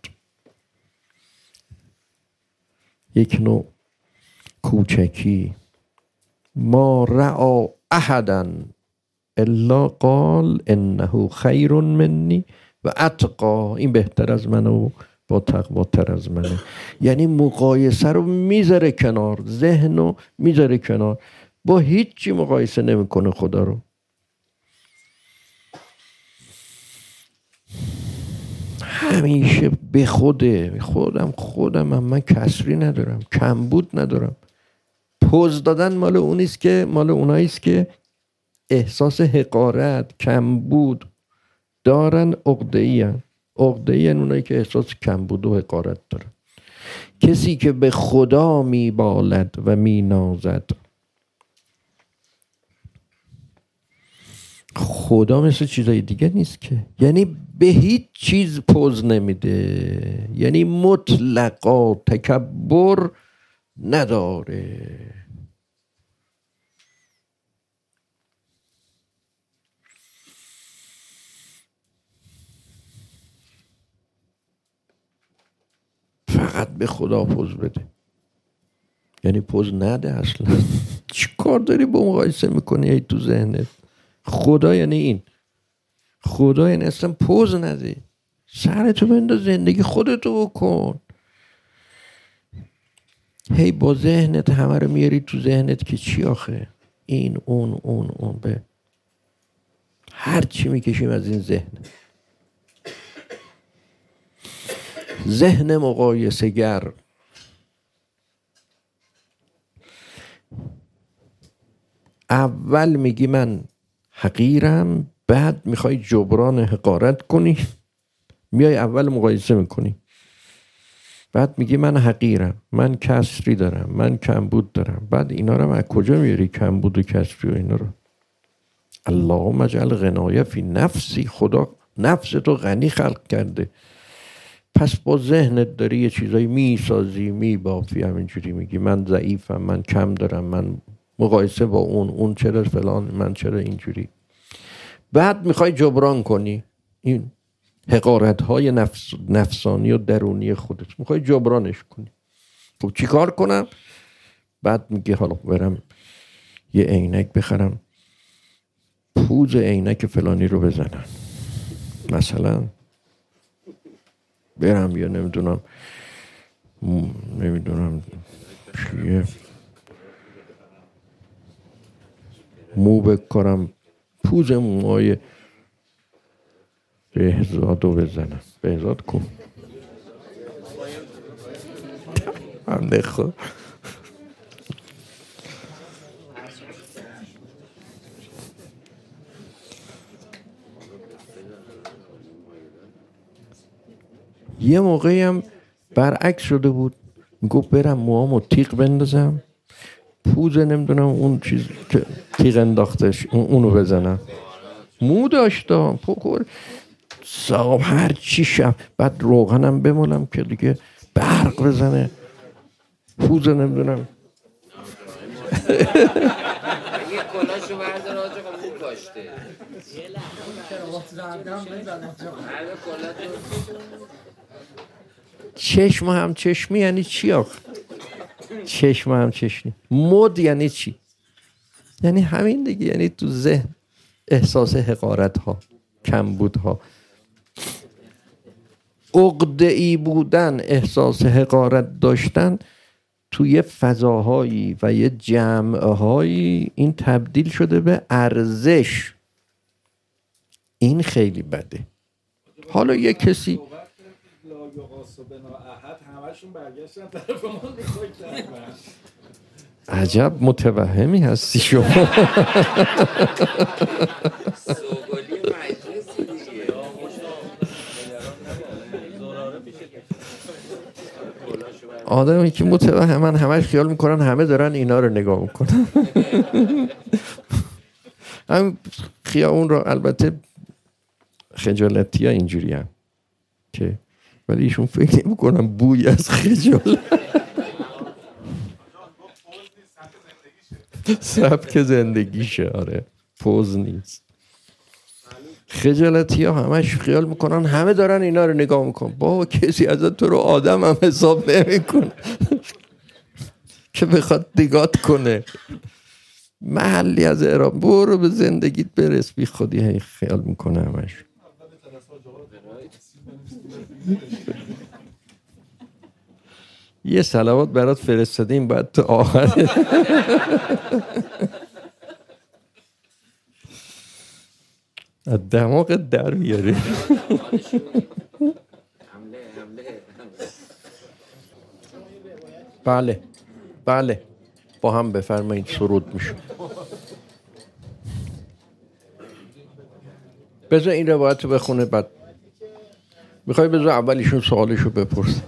یک نوع کوچکی. ما رعا احدا الا قال انه خیر منی و اتقا، این بهتر از منه و با تقواتر از منه. یعنی مقایسه رو میذاره کنار، ذهن رو میذاره کنار، با هیچی مقایسه نمیکنه خدا رو. همیشه به خودم من کسری ندارم، کمبود ندارم. پوز دادن مال اوناییست که احساس حقارت، کمبود دارن. عقده‌ای اونایی که احساس کمبود و حقارت دارن. کسی که به خدا میبالد و مینازد، خدا مثل چیزای دیگه نیست که، یعنی به هیچ چیز پوز نمیده، یعنی مطلقا تکبر نداره. فقط به خدا پوز بده، یعنی پوز نده اصلا. کار داری با مقایسه میکنی ای تو ذهنت؟ خدا یعنی این. خدا یعنی اصلا پوز نده، سرتو بنداز، زندگی خودتو بکن. هی با ذهنت همه رو میاری تو ذهنت که چی آخه این اون به هر چی میکشیم از این ذهن مقایسه گر. اول میگی من حقیرم، بعد میخوای جبران حقارت کنی، میای اول مقایسه میکنی، بعد میگی من حقیرم، من کسری دارم، من کمبود دارم. بعد اینا رو از کجا میاری کمبود و کسری و اینا رو؟ اللهم اجعل غنای فی نفسی. خدا نفس تو غنی خلق کرده، پس با ذهنت داری یه چیزایی میسازی، میبافی، همینجوری میگی من ضعیفم، من کم دارم، من مقایسه با اون چرا فلان، من چرا اینجوری. بعد میخوای جبران کنی این حقارت های نفسانی و درونی خودت، میخوای جبرانش کنی. خب چی کار کنم؟ بعد میگه حالا برم یه عینک بخرم، پوز عینک فلانی رو بزنم، مثلا برم یا نمیدونم چیه مو بکنم، پوز موهای بهزاد رو بزنم. بهزاد کن هم نخور. یه موقعی هم برعکس شده بود، میگفت برم موهامو تیغ بندازم، پوز نمیدونم اون چیز که تیغ انداختش اونو بزنم. مو داشتم پکر صاحب هر چی شب، بعد روغنم بمالم که دیگه برق بزنه، پوز نمیدونم یه کلاشو بردار آجا با مو کاشته چشم هم چشمی یعنی چی آخ؟ چشم هم چشمی مد یعنی چی؟ یعنی همین دیگه، یعنی تو ذهن احساس حقارت ها، کمبود ها، عقده‌ای بودن، احساس حقارت داشتن توی فضاهایی و یه جمعهایی، این تبدیل شده به ارزش. این خیلی بده. حالا یه کسی عجب متوهمی هستی شما. سوگلی مجلسی دیگه. آدمی که متوهمن همش خیال میکنن همه دارن اینا رو نگاه میکنن. هم خیابون رو البته خجالتی ها اینجوری هم که، ولی ایشون فکر نمی کنم بوی از خجالت سبک زندگیشه. آره پوز نیست. خجالتی ها همش خیال میکنن همه دارن اینا رو نگاه میکنن. بابا کسی ازت تو رو آدم هم حساب نمیکنه که بخواد نگات کنه. محلی از اعراب برو به زندگیت برس، بی خودی هی خیال میکنه همش. یه صلوات برات فرستادیم بعد تو آخر دماغت در بیاری. بله بله با هم بفرمایید سرود میشه. بذار این روایت رو بخونه بعد میخوای بذار اولیشون سوالشو بپرس.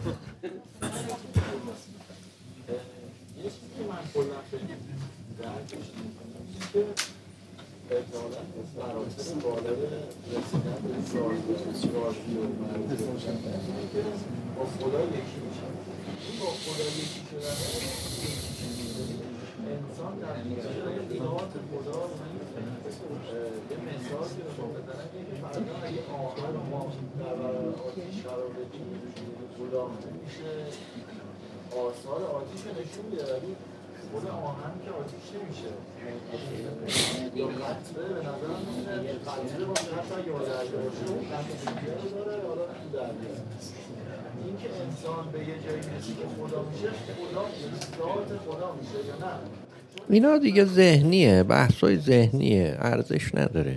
آثار آتیش نشون میده، ولی خود آهن که آتیش نمیشه. یا قطره به نظرم میاد قطره باشه، حتی اگه آزرده باشه اون قطره رو داره، حالا تو دریا. این که انسان به یه جایی میرسی که خدا میشه، خدا ذات خدا میشه یا نه؟ اینا دیگه ذهنیه، بحثای ذهنیه، ارزش نداره.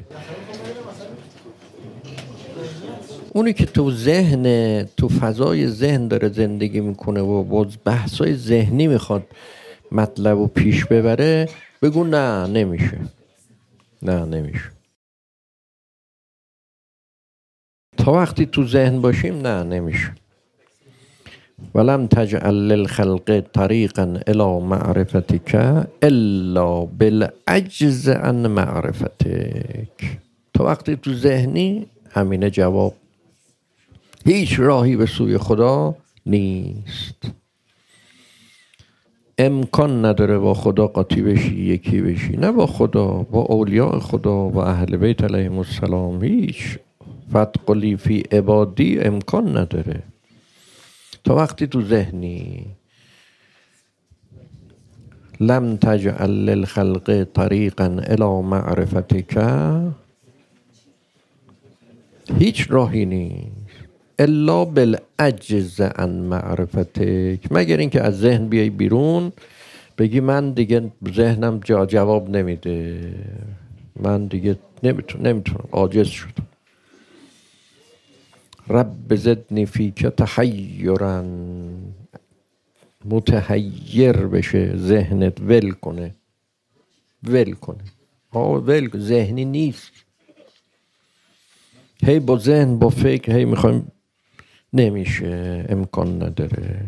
اونی که تو ذهن، تو فضای ذهن داره زندگی میکنه و با بحثای ذهنی میخواد مطلب رو پیش ببره، بگو نه نمیشه، نه نمیشه. تا وقتی تو ذهن باشیم نه نمیشه. ولم تجعل للخلق طریقا الی معرفتک الا بالعجز عن معرفتک. تا وقتی تو ذهنی همینه جواب. هیچ راهی به سوی خدا نیست. امکان نداره با خدا قاطی بشی، یکی بشی. نه با خدا، با اولیاء خدا و اهل بیت علیهم السلام هیچ فتقلی فی عبادی امکان نداره تا وقتی تو ذهنی. لم تجعل للخلق طریقا الی معرفتک، هیچ راهی نیست الا بالعجز عن معرفتک، مگر اینکه از ذهن بیای بیرون بگی من دیگه ذهنم جواب نمیده، من دیگه نمیتونم، عاجز شدم. رب زدنی فیک تحیرا، متحیر بشه ذهنت، ول کنه ذهنی نیست. هی با ذهن با فکر هی میخوایم، نمیشه، امکان نداره.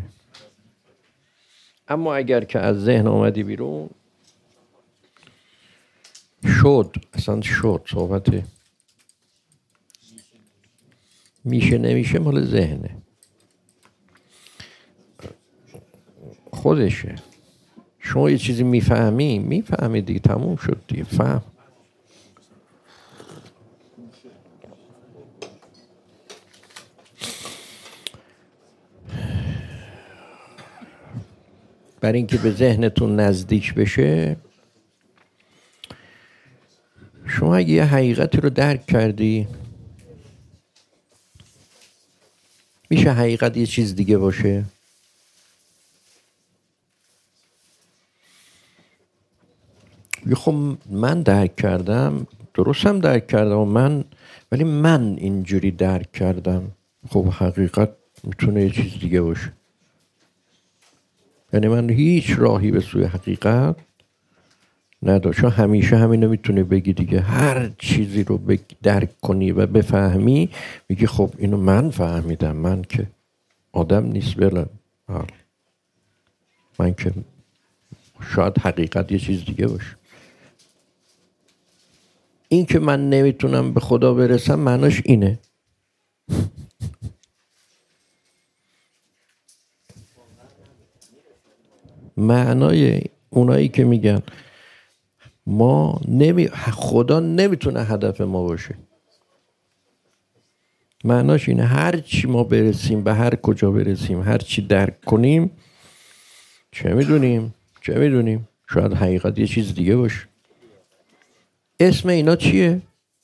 اما اگر که از ذهن آمدی بیرون، اصلا شد. صحبت میشه نمیشه مال ذهنه، خودشه. شما یه چیزی میفهمی دیگه، تموم شد دیگه. فهم برای اینکه به ذهنتون نزدیک بشه، شما اگه یه حقیقتی رو درک کردی، میشه حقیقت یه چیز دیگه باشه؟ خب من درک کردم، درستم درک کردم ولی من اینجوری درک کردم. خب حقیقت میتونه یه چیز دیگه باشه. یعنی من هیچ راهی به سوی حقیقت نداشت. چون همیشه همینو میتونه بگی دیگه. هر چیزی رو درک کنی و بفهمی میگی خب اینو من فهمیدم، من که آدم نیست. بله من که شاید حقیقت یه چیز دیگه باشه. این که من نمیتونم به خدا برسم معناش اینه. معنای اونایی که میگن خدا نمیتونه هدف ما باشه، معناش اینه هر چی ما برسیم، به هر کجا برسیم، هر چی درک کنیم، چه میدونیم شاید حقیقت یه چیز دیگه باشه. اسم اینا چیه؟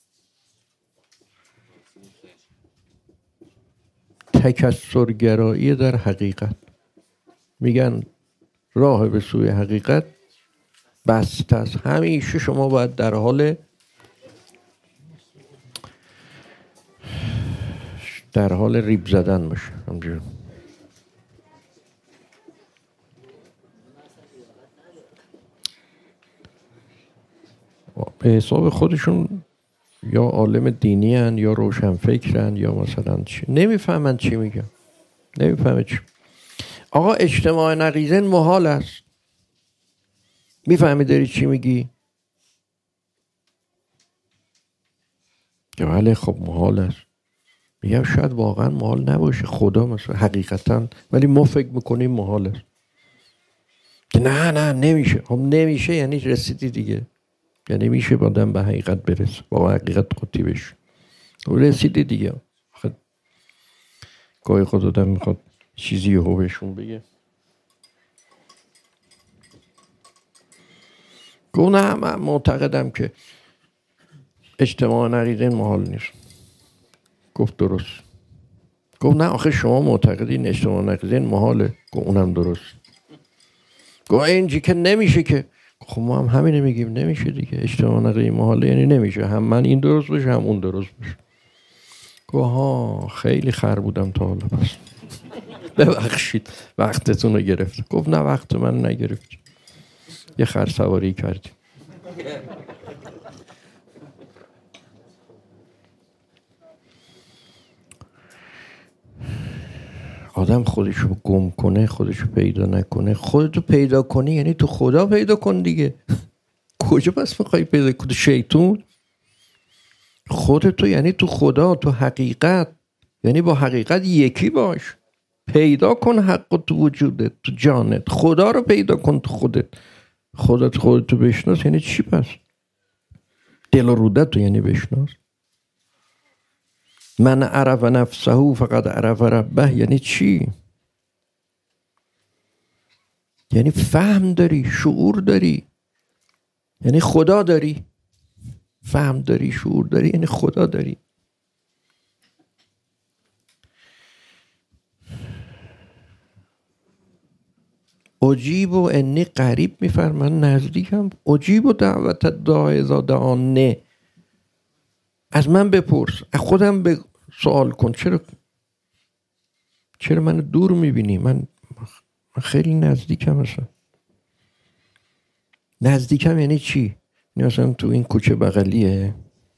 تکثرگرایی در حقیقت. میگن راه به سوی حقیقت بسته است. همیشه شما باید در حال ریب زدن باشه. همجور به حساب خودشون یا عالم دینی هن یا روشنفکرن یا مثلا نمیفهمن چی میگن، نمیفهمه چی. آقا اجتماع نقیضین محال است. میفهمی داری چی میگی؟ بله خب محال است. میگم شاید واقعا محال نباشه، خدا مثلا حقیقتا، ولی ما فکر میکنیم محال است. نه نمیشه. خب نمیشه یعنی رسیدی دیگه، یعنی میشه آدم به حقیقت برسه، با حقیقت قاطی بشه، رسیدی دیگه. گاهی خود آدم میخواد چیزی یهو بهشون بگه. گفت نه من معتقدم که اجتماع نقیضین محال نیست. گفت درست. گفت نه آخه شما معتقدین اجتماع نقیضین محاله. گفت اونم درست. گفت اینجی که نمیشه که. خب ما هم همینه میگیم نمیشه دیگه. اجتماع نقیضین محاله یعنی نمیشه، هم من این درست باشه هم اون درست باشه. گفت ها خیلی خر بودم تا حالا، پس ببخشید وقتتون رو گرفت. گفت نه وقت من نگرفت، یه خر سواری کردیم. آدم خودشو گم کنه، خودشو پیدا نکنه. خودتو پیدا کنی یعنی تو خدا پیدا کن دیگه. کجا پس میخوای پیدا کنی؟ شیطون؟ خودتو یعنی تو خدا، تو حقیقت، یعنی با حقیقت یکی باش. پیدا کن حق تو وجودت، تو جانت. خدا رو پیدا کن تو خودت. خودتو بشناس یعنی چی پس؟ دل و رودت تو یعنی بشناس. من عرف نفسه فقط عرف ربه یعنی چی؟ یعنی فهم داری، شعور داری، یعنی خدا داری. فهم داری، شعور داری، یعنی خدا داری. اجیب و انی قریب میفرمان، نزدیکم. اجیب و دعوت داعی اذا دعانه. از من بپرس، از خودم سوال کن. چرا من دور میبینی؟ من خیلی نزدیکم. اصلا نزدیکم یعنی چی؟ یعنی مثلا تو این کوچه بغلیه،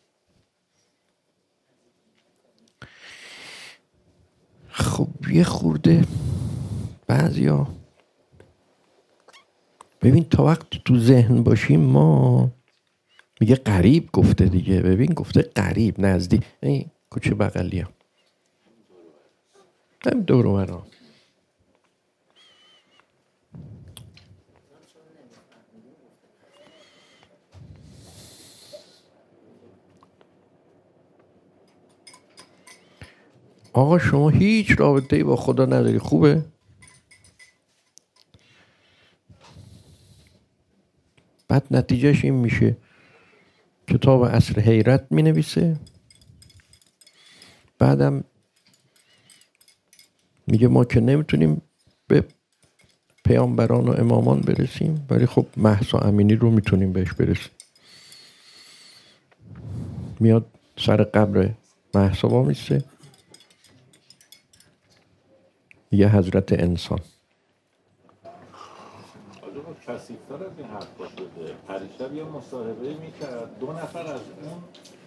خب یه خورده بعضیا ببین تا وقت تو ذهن باشیم ما میگه قریب گفته دیگه. ببین گفته قریب، نزدیک. این کوچه بغلیه، هم دور و برا. آقا شما هیچ رابطه‌ای با خدا نداری، خوبه؟ بعد نتیجهش این میشه کتاب عصر حیرت می نویسه، بعدم میگه ما که نمیتونیم به پیامبران و امامان برسیم ولی خب مهسا امینی رو میتونیم بهش برسیم. میاد سر قبر مهسا وامیسته، یه حضرت انسان. کثیف‌تر از این حرفا شده. پریشب یه مصاحبه میکرد، 2 نفر از اون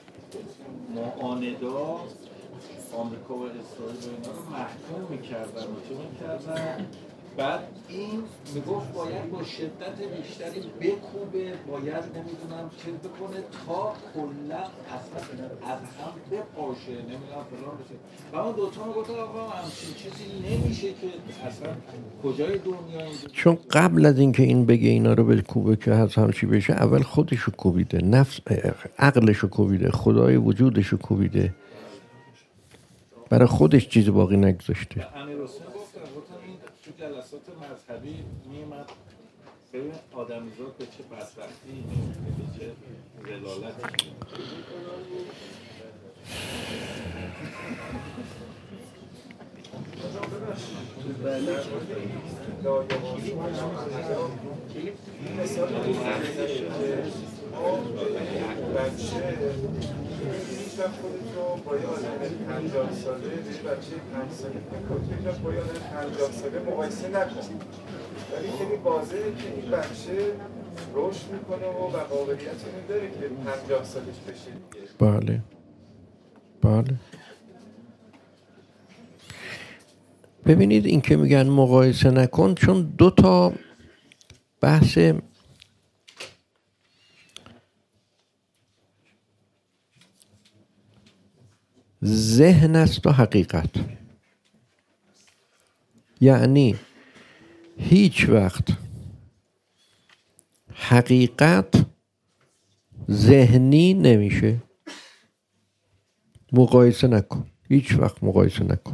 معاندا آمریکا و اسرائیل و اینا رو محکوم میکردن و چه میکردن. بعد این میگفت باید با شدت بیشتری بکوبه، باید نمیدونم چه بکنه تا کلا اصلا از هم بپاشه، نمیدونم فلان بشه. و اون دوتا میگفتن آقا همچین چیزی نمیشه که اصلا کجای دنیا اینجا. چون قبل از اینکه این بگه اینا رو بکوبه که از همچی بشه، اول خودشو کوبیده، نفس عقلشو کوبیده، خدای وجودشو کوبیده، برای خودش چیز باقی نگذاشته. تو جلسات مذهبی میمد ببین آدمیزاد به چه بدبختی، به چه ضلالتی. خودت رو با یه آدم 50 ساله بچه 5 ساله خودت با یه آدم 50 ساله مقایسه نکن، ولی خیلی واضحه که این بچه رشد میکنه و قابلیت اینو داره که 50 سالش بشه دیگه. بله بله. ببینید این که میگن مقایسه نکن، چون 2 تا بحث ذهن است و حقیقت. یعنی هیچ وقت حقیقت ذهنی نمیشه. مقایسه نکن، هیچ وقت مقایسه نکن.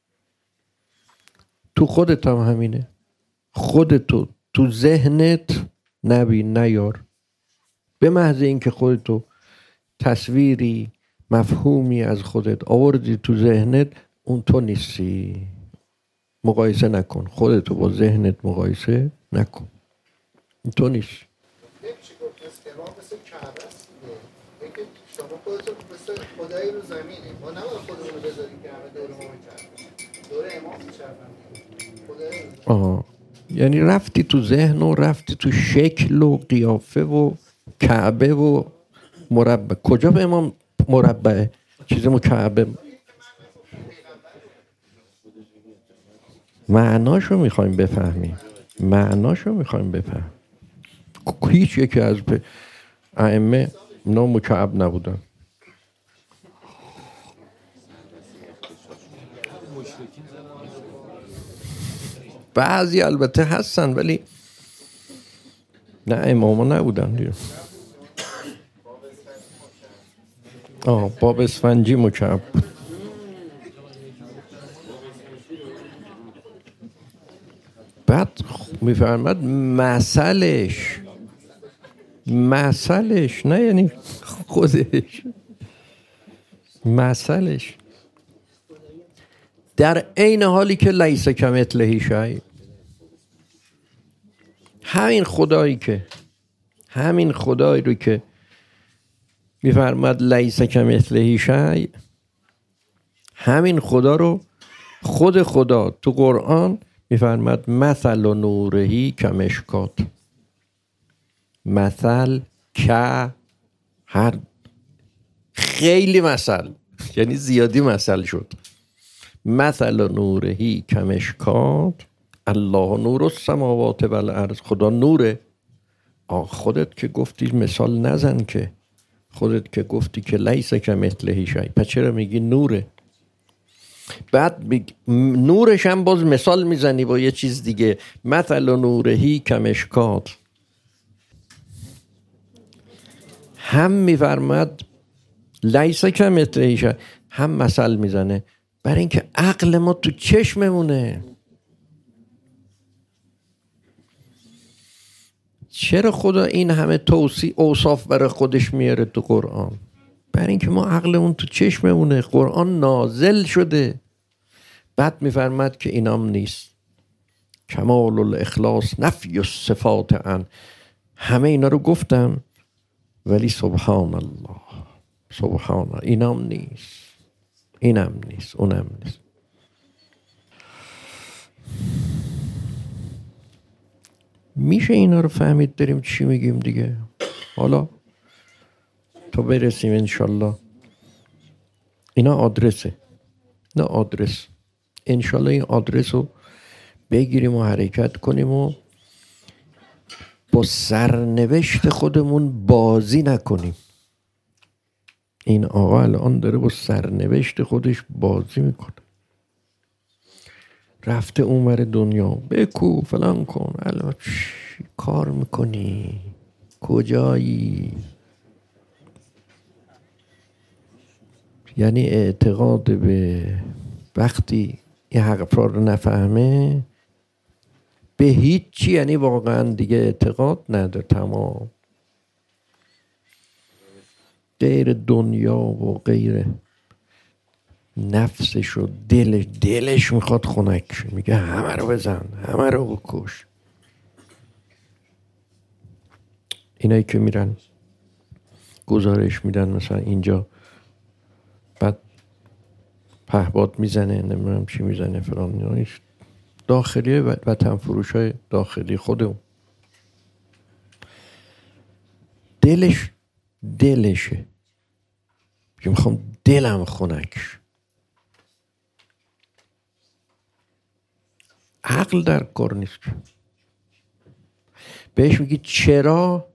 تو خودت هم همینه. خودتو تو ذهنت نبین، نیار. به محض اینکه خودتو تصویری مفهومی از خودت آوردی تو ذهنت، اون تو نیستی. مقایسه نکن، خودتو با ذهنت مقایسه نکن، این تو نیست. نمیشه گفت امام مثل کعبه است دیگه. اینکه شما خودتو مثل خدایی رو زمینه، ما نباید خودمون رو بذاریم که همه دور ما میچرخن، دور امام میچرخن خدایی. یعنی رفتی تو ذهن و رفتی تو شکل و قیافه و کعبه و مربع. کجا به امام مربعه؟ چیز مکعبه. معناشو میخوایم بفهمیم، هیچ یکی از ائمه اینا مکعب نبودن. بعضی البته هستن ولی نه اماما نبودن دیگه. باب اسفنجی مکعب بود. بعد میفرماد مثلش نه یعنی خودش، مثلش در عین حالی که لیس کمثله شیء، همین خدایی رو که میفرماد لیس کمثله شیء، همین خدا رو خود خدا تو قرآن میفرماد مثل نورهی کمشکات. مثل که هر خیلی مثل، یعنی زیادی مثل شد. مثل نورهی کمشکات، الله نور السماوات و الارض. خدا نوره. خودت که گفتی مثال نزن، که خودت که گفتی که لیس کمثله شیء، پس چرا میگی نوره؟ بعد نورش هم باز مثال میزنی با یه چیز دیگه، مثل نورهی کمشکات. هم میفرماد لیس کمثله شیء، هم مثل میزنه، برای اینکه عقل ما تو چشممونه. چرا خدا این همه اوصاف برای خودش میاره تو قرآن؟ برای اینکه ما عقلمون تو چشممونه. قرآن نازل شده. بعد میفرماد که اینام نیست. کمال الاخلاص نفی الصفات عن. همه اینا رو گفتم ولی سبحان الله، سبحان الله، اینام نیست، اینم نیست، اونم نیست. میشه اینا رو فهمید داریم چی میگیم دیگه. حالا تا برسیم انشالله. اینا آدرسه، نه آدرس. انشالله این آدرس رو بگیریم و حرکت کنیم و با سرنوشت خودمون بازی نکنیم. این آقا الان داره با سرنوشت خودش بازی میکنه. رفته اونور دنیا، بکو فلان کن. الان چی کار میکنی؟ کجایی؟ یعنی اعتقاد به وقتی این حرفا رو نفهمه به هیچی، یعنی واقعا دیگه اعتقاد نداره. تمام غیر دنیا و غیر نفسش و دلش میخواد خنک، میگه همه رو بزن، همه رو بکش. اینایی که میرن گزارش میدن مثلا اینجا، بعد پهباد میزنه، نمیدونم چی میزنه فلان، داخلی وطن فروش های داخلی خودمون، دلشه که میخوام دلم خنک. عقل در کار نیست. بهش میگی چرا،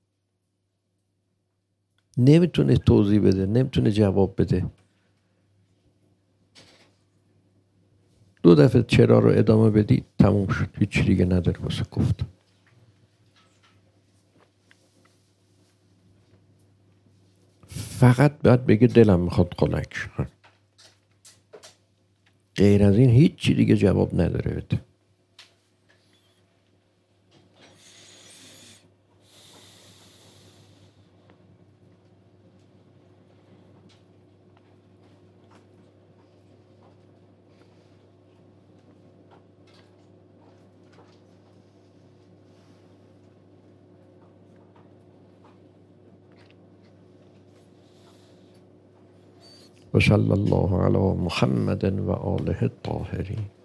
نمیتونه توضیح بده، نمیتونه جواب بده. دو دفعه چرا رو ادامه بدی تموم شد، هیچ دیگه نداره واسه گفت. فقط باید بگه دلم میخواد خنک. غیر از این هیچ دیگه جواب نداره بده. و صلی الله علی محمد و آله الطاهرین.